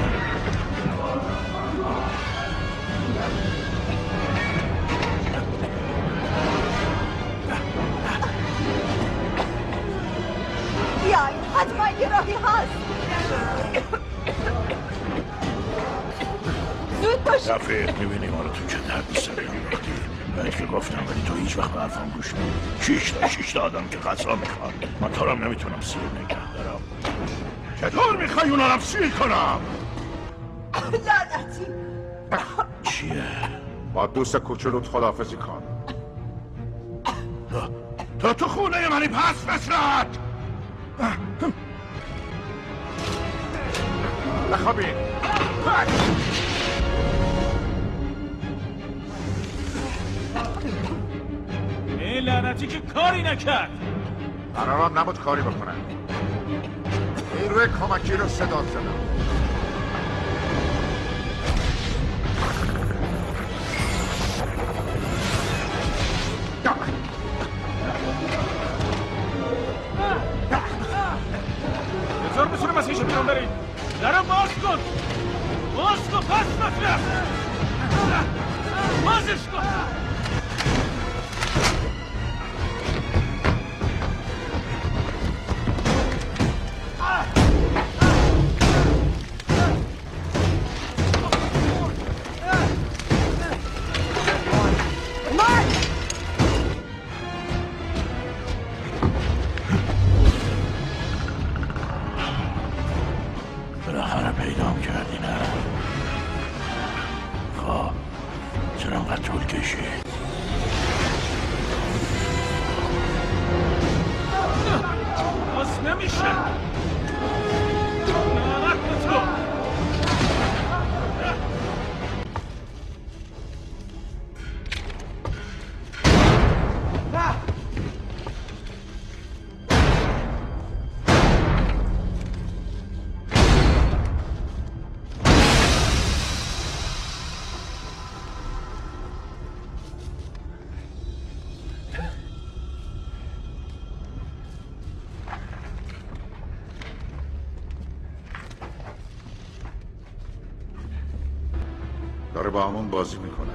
بیای، حتما یه راهی هست. زود باش. رفیق میبینی ما رو تو چه دردی سری انداختی. باید که گفتم ولی تو هیچ وقت به حرفم گوش نمیدی. شیش تا شیش تا آدم که غذا میخواد. من تو رو نمیتونم سیر نگه دارم. چطور میخوای اونا رو سیر کنم؟ لعنتی. چیه؟ با دوست کوچولوت خداحافظی کن. تو تو خونه منی پس نصرت. بخوابین. این لعنتی که کاری نکرد. قرارم نبود کاری بکنه. نیروی کمکی رو صدا زدم. چطور میتونه مسیحش بیرون برید؟ درم باز کن. باز کن پس نفره. بازش کن. بالاخره پیدام کردی نه؟ خب چرا انقدر طول کشید؟ باز نمیشه. لعنت به تو. داره با همون بازی میکنه.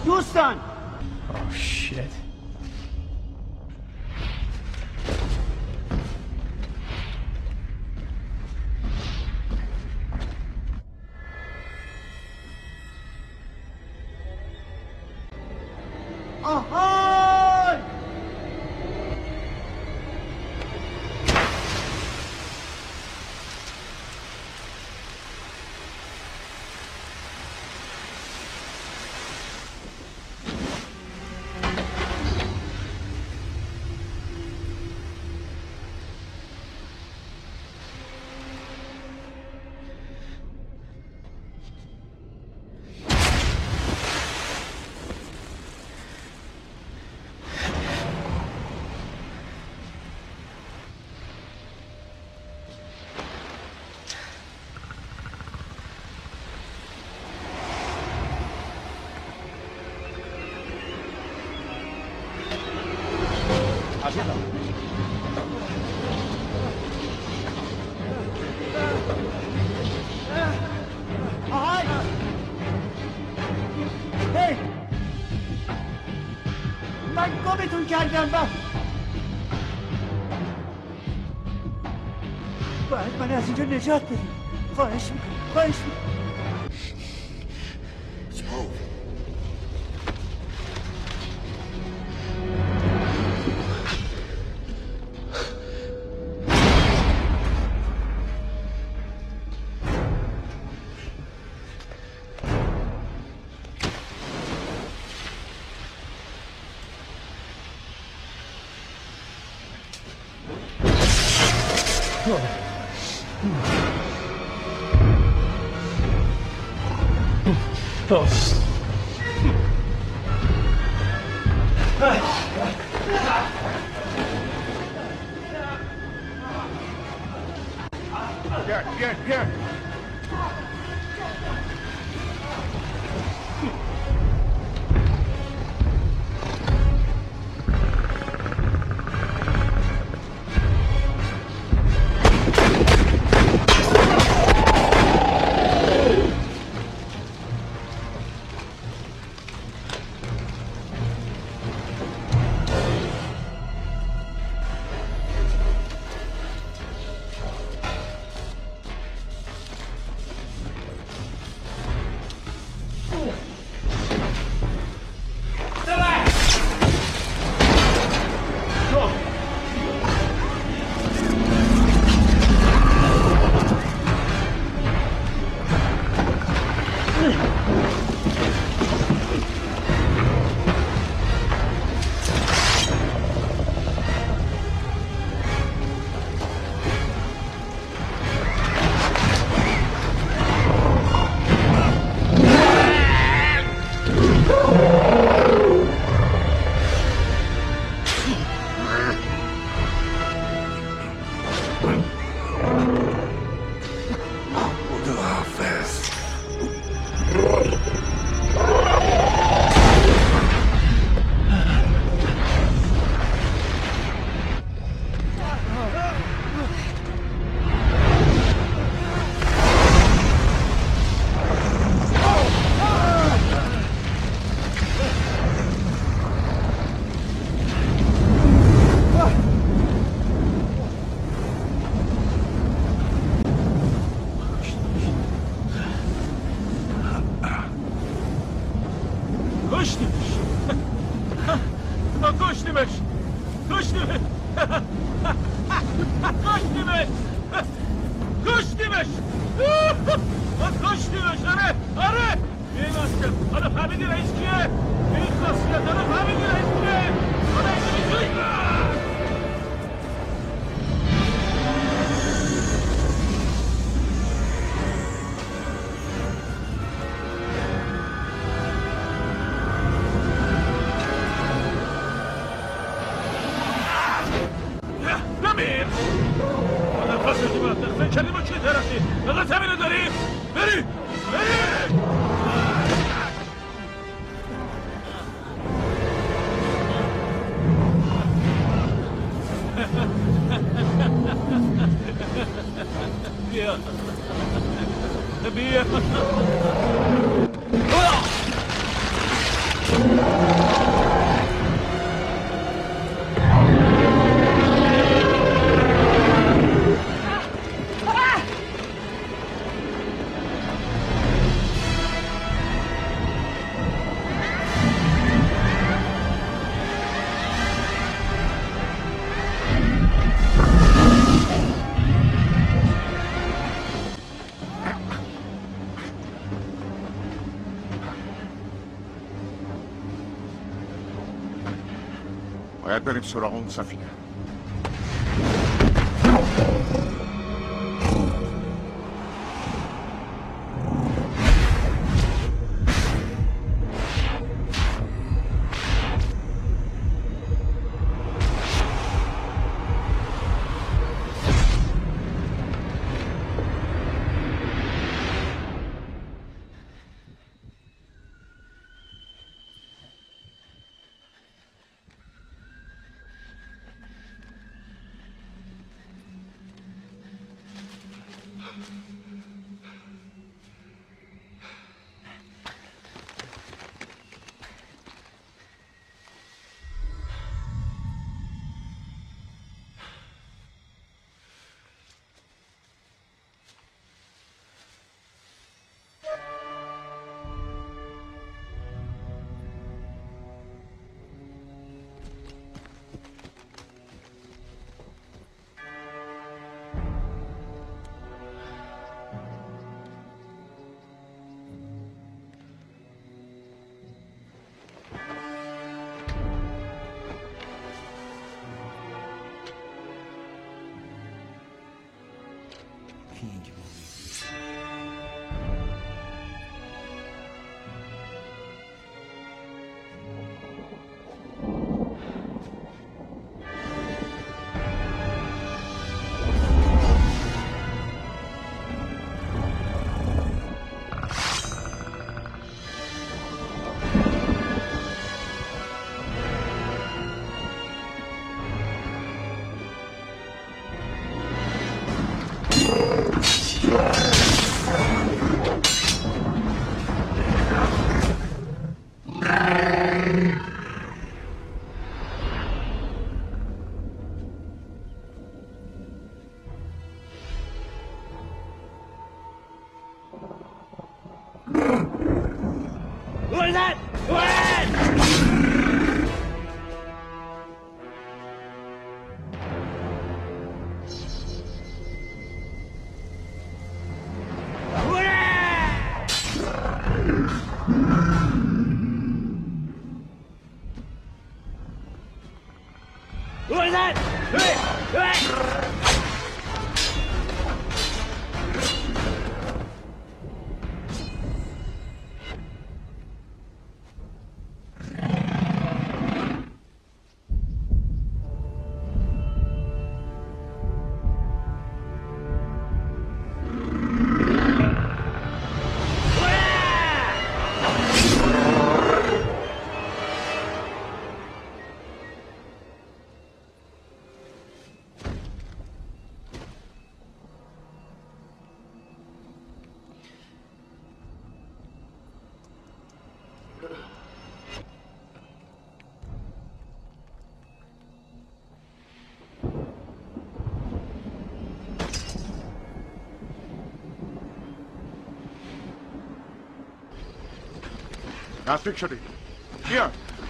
دوستان. Oh shit. آهای! آهای! هی! من گمتون کردم با باید من از اینجا نجات بدیم. خواهش میکنم خواهش میکنم. Oh. Gel, gel, gel. باید بریم سراغ اون سفینه. نزدیک شدی. بیا.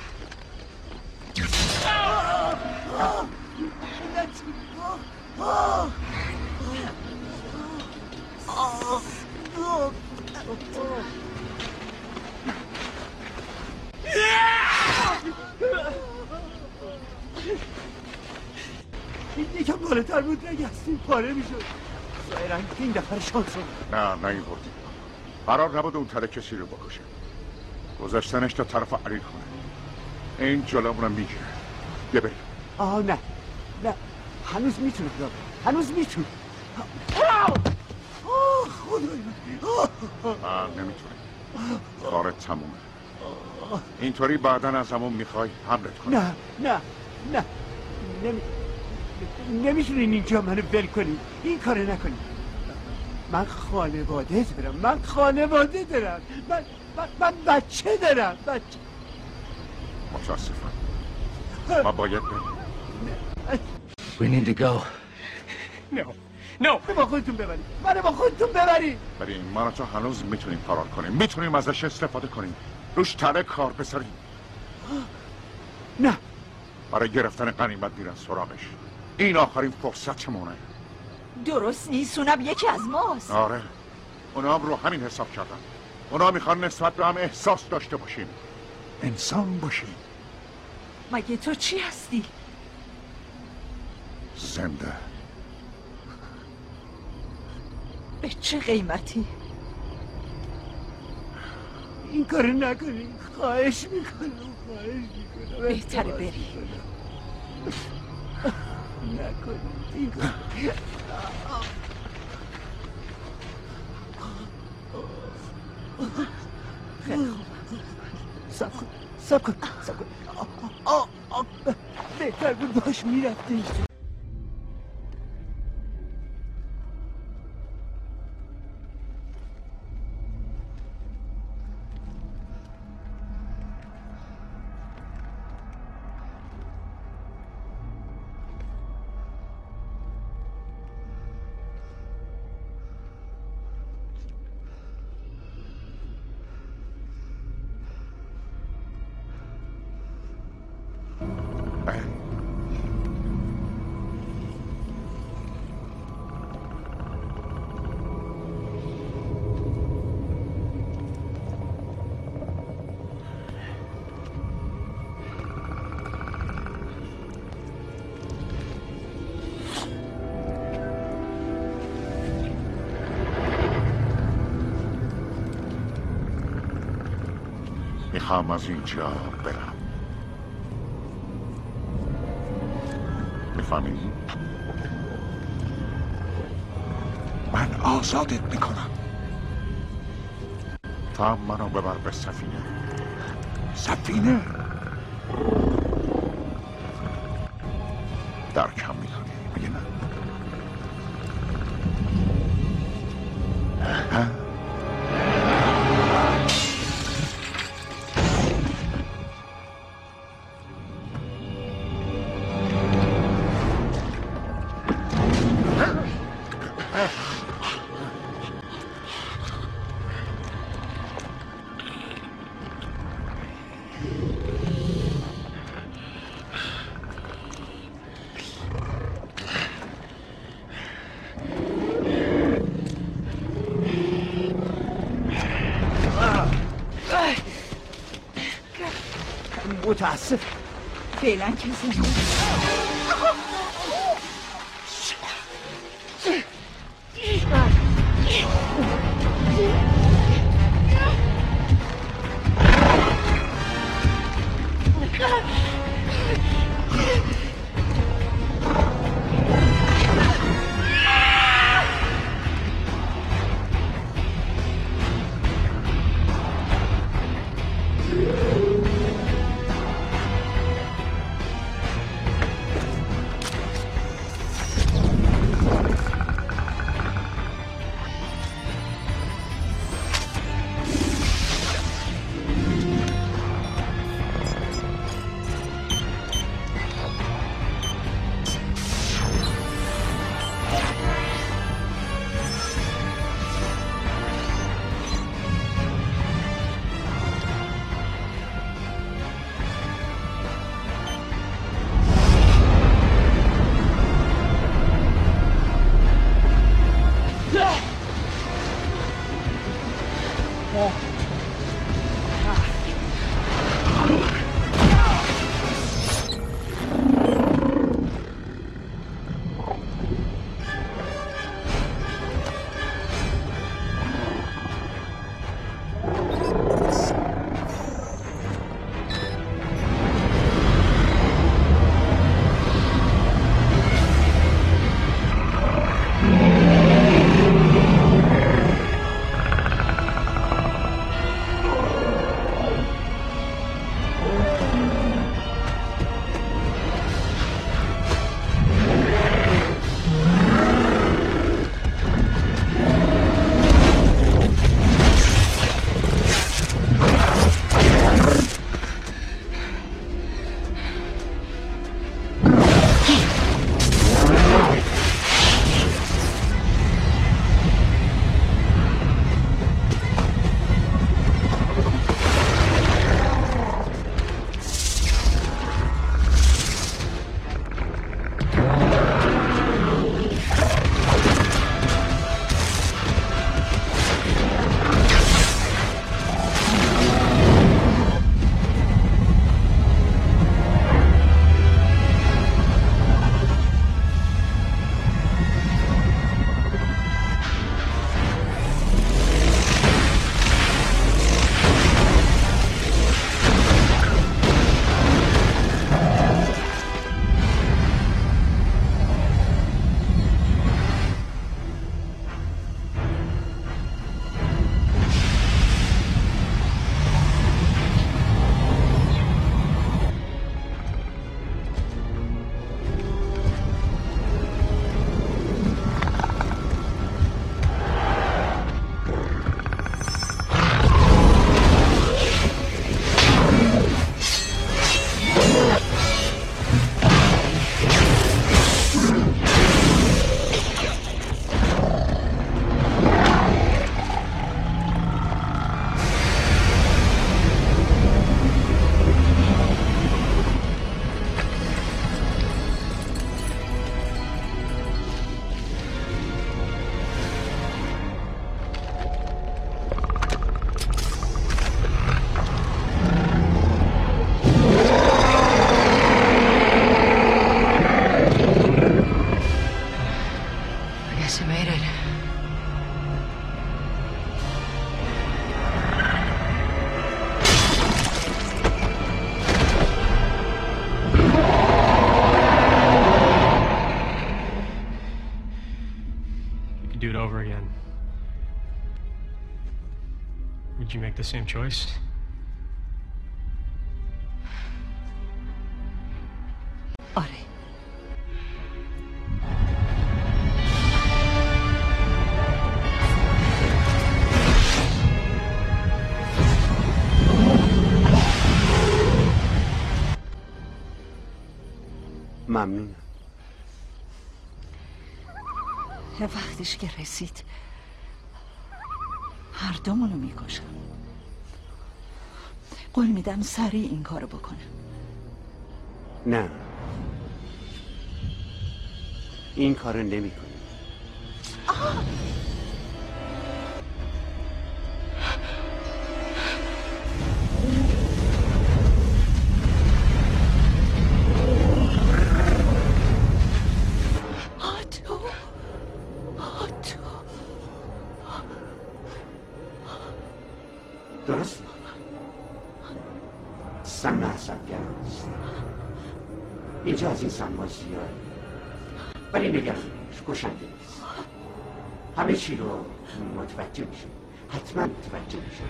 یکم بالاتر بود نگستیم پاره میشد. ظاهراً این دفعه شانس رو نه نه این بردیم. قرار نبود اون تره کسی رو بکشه. گذاشتنش تا طرف علی خونه. این جلومونم میگیره. بیا بریم. آه نه نه هنوز میتونه بیا هنوز میتونه. آه خدای من نمیتونه. کارت تمومه. اینطوری بعداً از همون میخوای حملت کنی. نه نه نه نمی... نمیتونین اینجا منو ول کنی. این کار نکنی. من خانواده دارم. من خانواده دارم. من من, من بچه دارم. بچه. متاسفم. ما باید بریم. We need to go. نه نه با خودتون ببرید. منو با خودتون ببرید. بریم. من تو هنوز میتونیم فرار کنیم. میتونیم ازش استفاده کنیم. روش تله کار بساریم. نه. برای گرفتن غنیمت میرن سراغش. این آخرین فرصتمونه. درست نیست. اونم یکی از ماست. آره. اونا هم رو همین حساب کردن. اونا میخوان نسبت به هم احساس داشته باشیم. انسان باشیم. مگه تو چی هستی؟ زنده. به چه قیمتی؟ این کارو نکنی، خواهش میکنم، خواهش میکنم. بهتره بری. نکنی این کارو. خیلی خوب. سب کن سب کن سب کن. آه آه بهتر بود باش میرفتی. میخوام از اینجا برم. میفهمی؟ من آزادت میکنم. تا منو ببر به سفینه. سفینه درکم میکنی میگه نه؟ ها؟ متاسف. فعلا که زنده. over again, would you make the same choice? آره. ممنون. وقتش که رسید هر دومونو میکشم. قول میدم سریع این کارو بکنم. نه، این کارو نمی کنی. درست سم عصبگرم است. اینجا از این سم‌ها زیاد، ولی نگران باش، کشنده نیست. همه چی رو متوجه میشه، حتما متوجه میشه.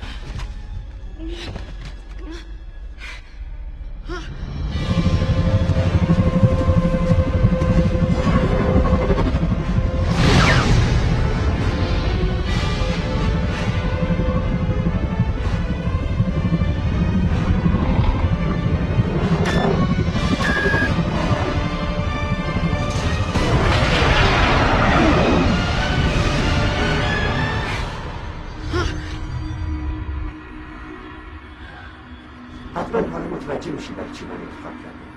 متوجه میشی برای چی من انتخاب کردم.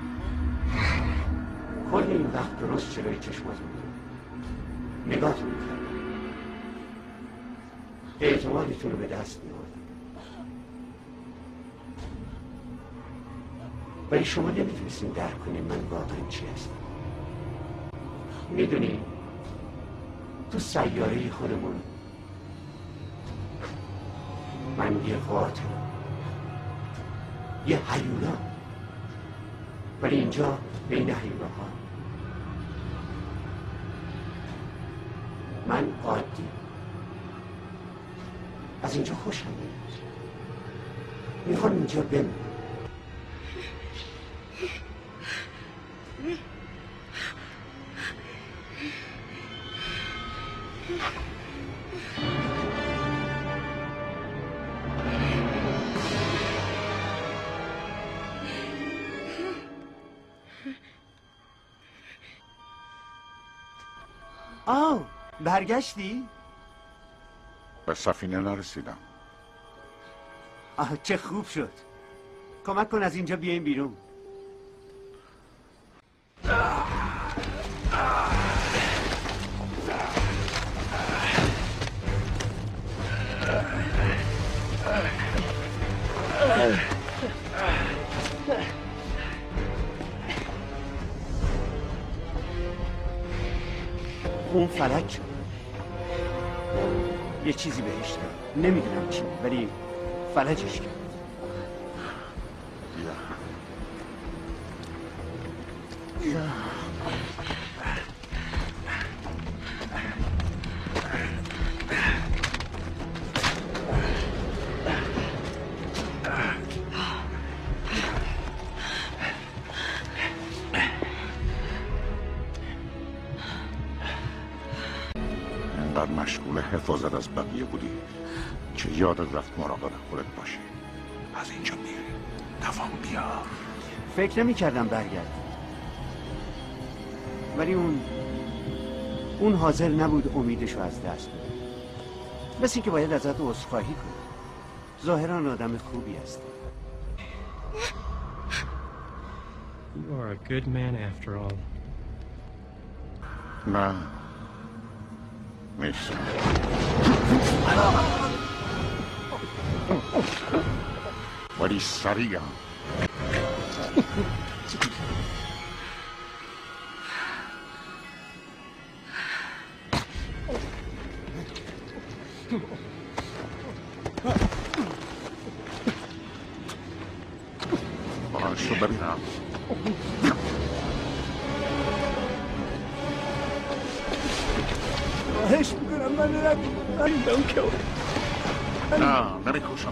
کل این وقت درست جلوی چشمات بودم، نگاهتون میکردم، اعتمادتون رو به دست میاردم، ولی شما نمیتونستین درک کنین من واقعا چی هستم. میدونی تو سیاره خودمون من یه قاتلم، یه هیولا، ولی اینجا بین هیولاها من عادی. از اینجا خوشم میاد، میخوام اینجا بمونم. آه برگشتی؟ به سفینه نرسیدم. آه چه خوب شد. کمک کن از اینجا بیایم بیرون. اون فلک یه چیزی بهش داد، نمیدونم چی، ولی فلجش کرد. انقدر مشغول حفاظت از بقیه بودی چه یادت رفت مراقب خودت باشی. از اینجا میره، دوام بیا. فکر نمی کردم برگرد، ولی اون اون حاضر نبود امیدشو از دست بده. مثل که باید ازت عذرخواهی کنی. ظاهرا آدم خوبی هستی. You are a good man after all. نه نیستم. ولی سریعم. باش رو ببینم. خواهش میکنم من نرم من don't kill him. نه نمیکشم.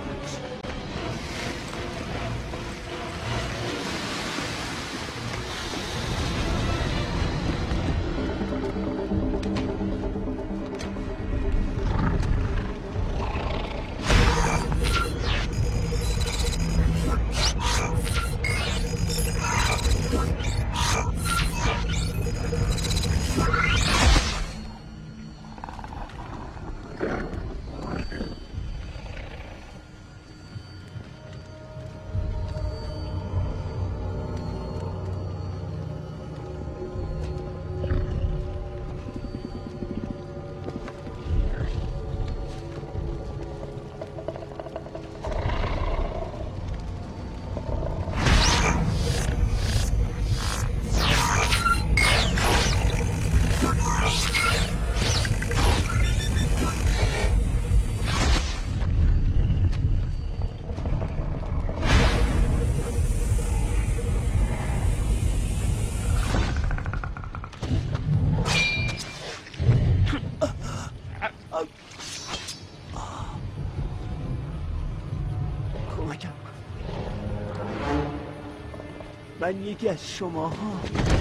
من یکی از شماها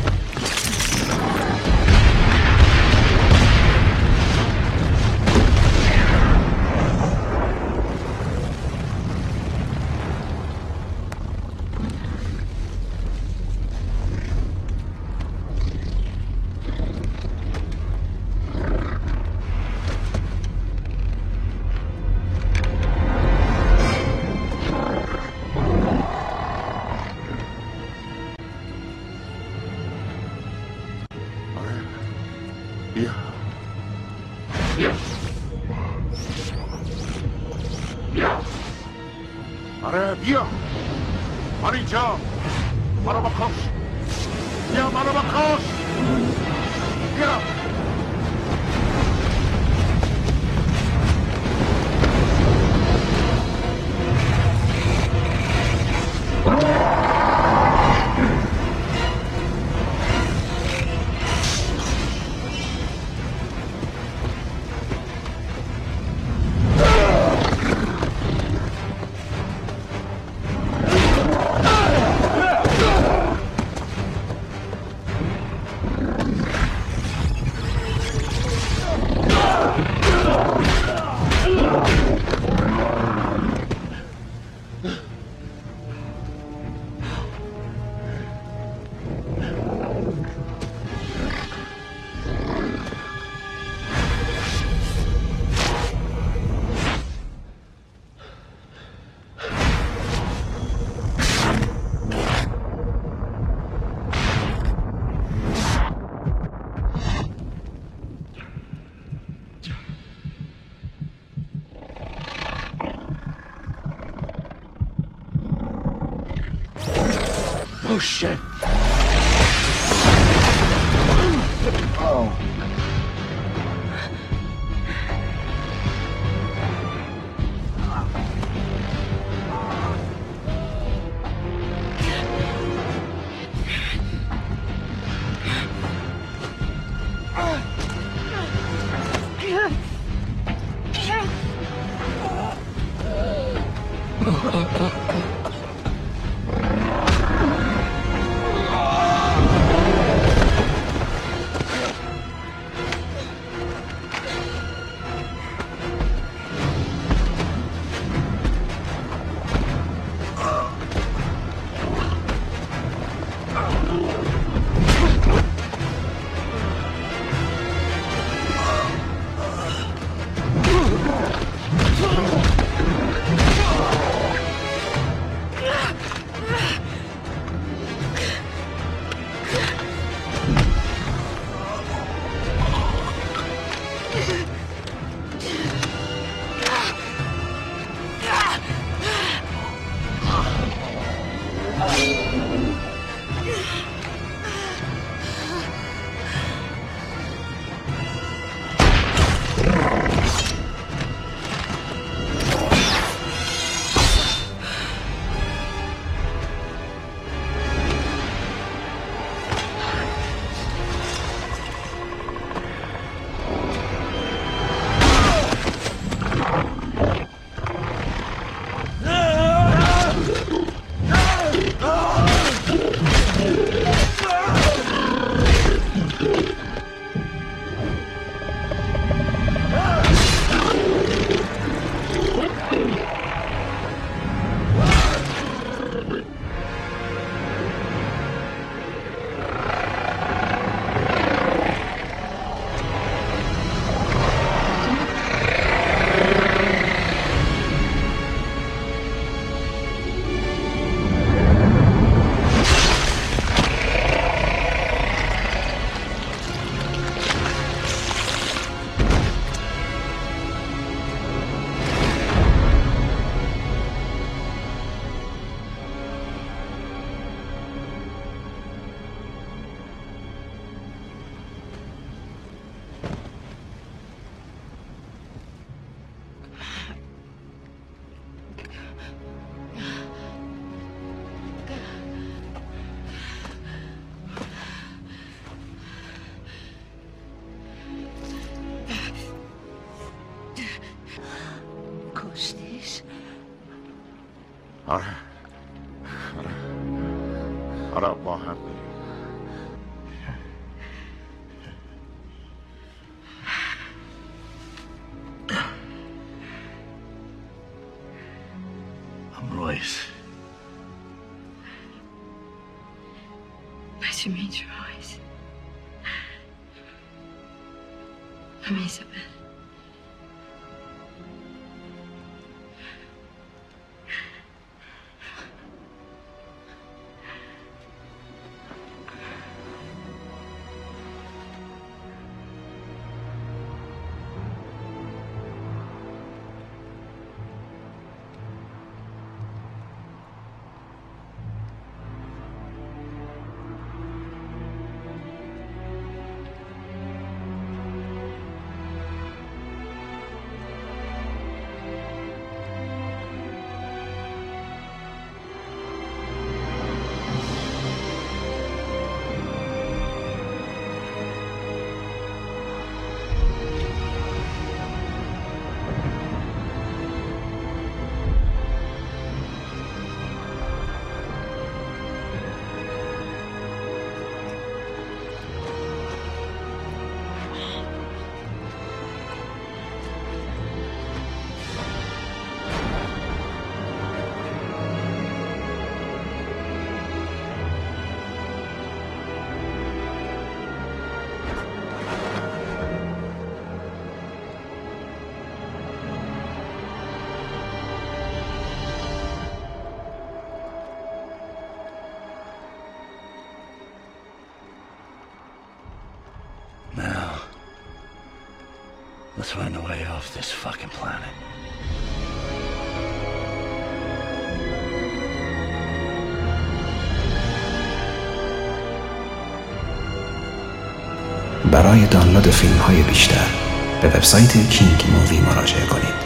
آره بیا من اینجا منو بکش بیا منو بکش بیا Oh shit. Oh. آره آره آره با هم بریم. I'm Royce. Nice to meet you, Royce. I'm Isabel. Now, let's find a way off this fucking planet. برای دانلود فیلم های بیشتر به وبسایت کینگ مووی مراجعه کنید.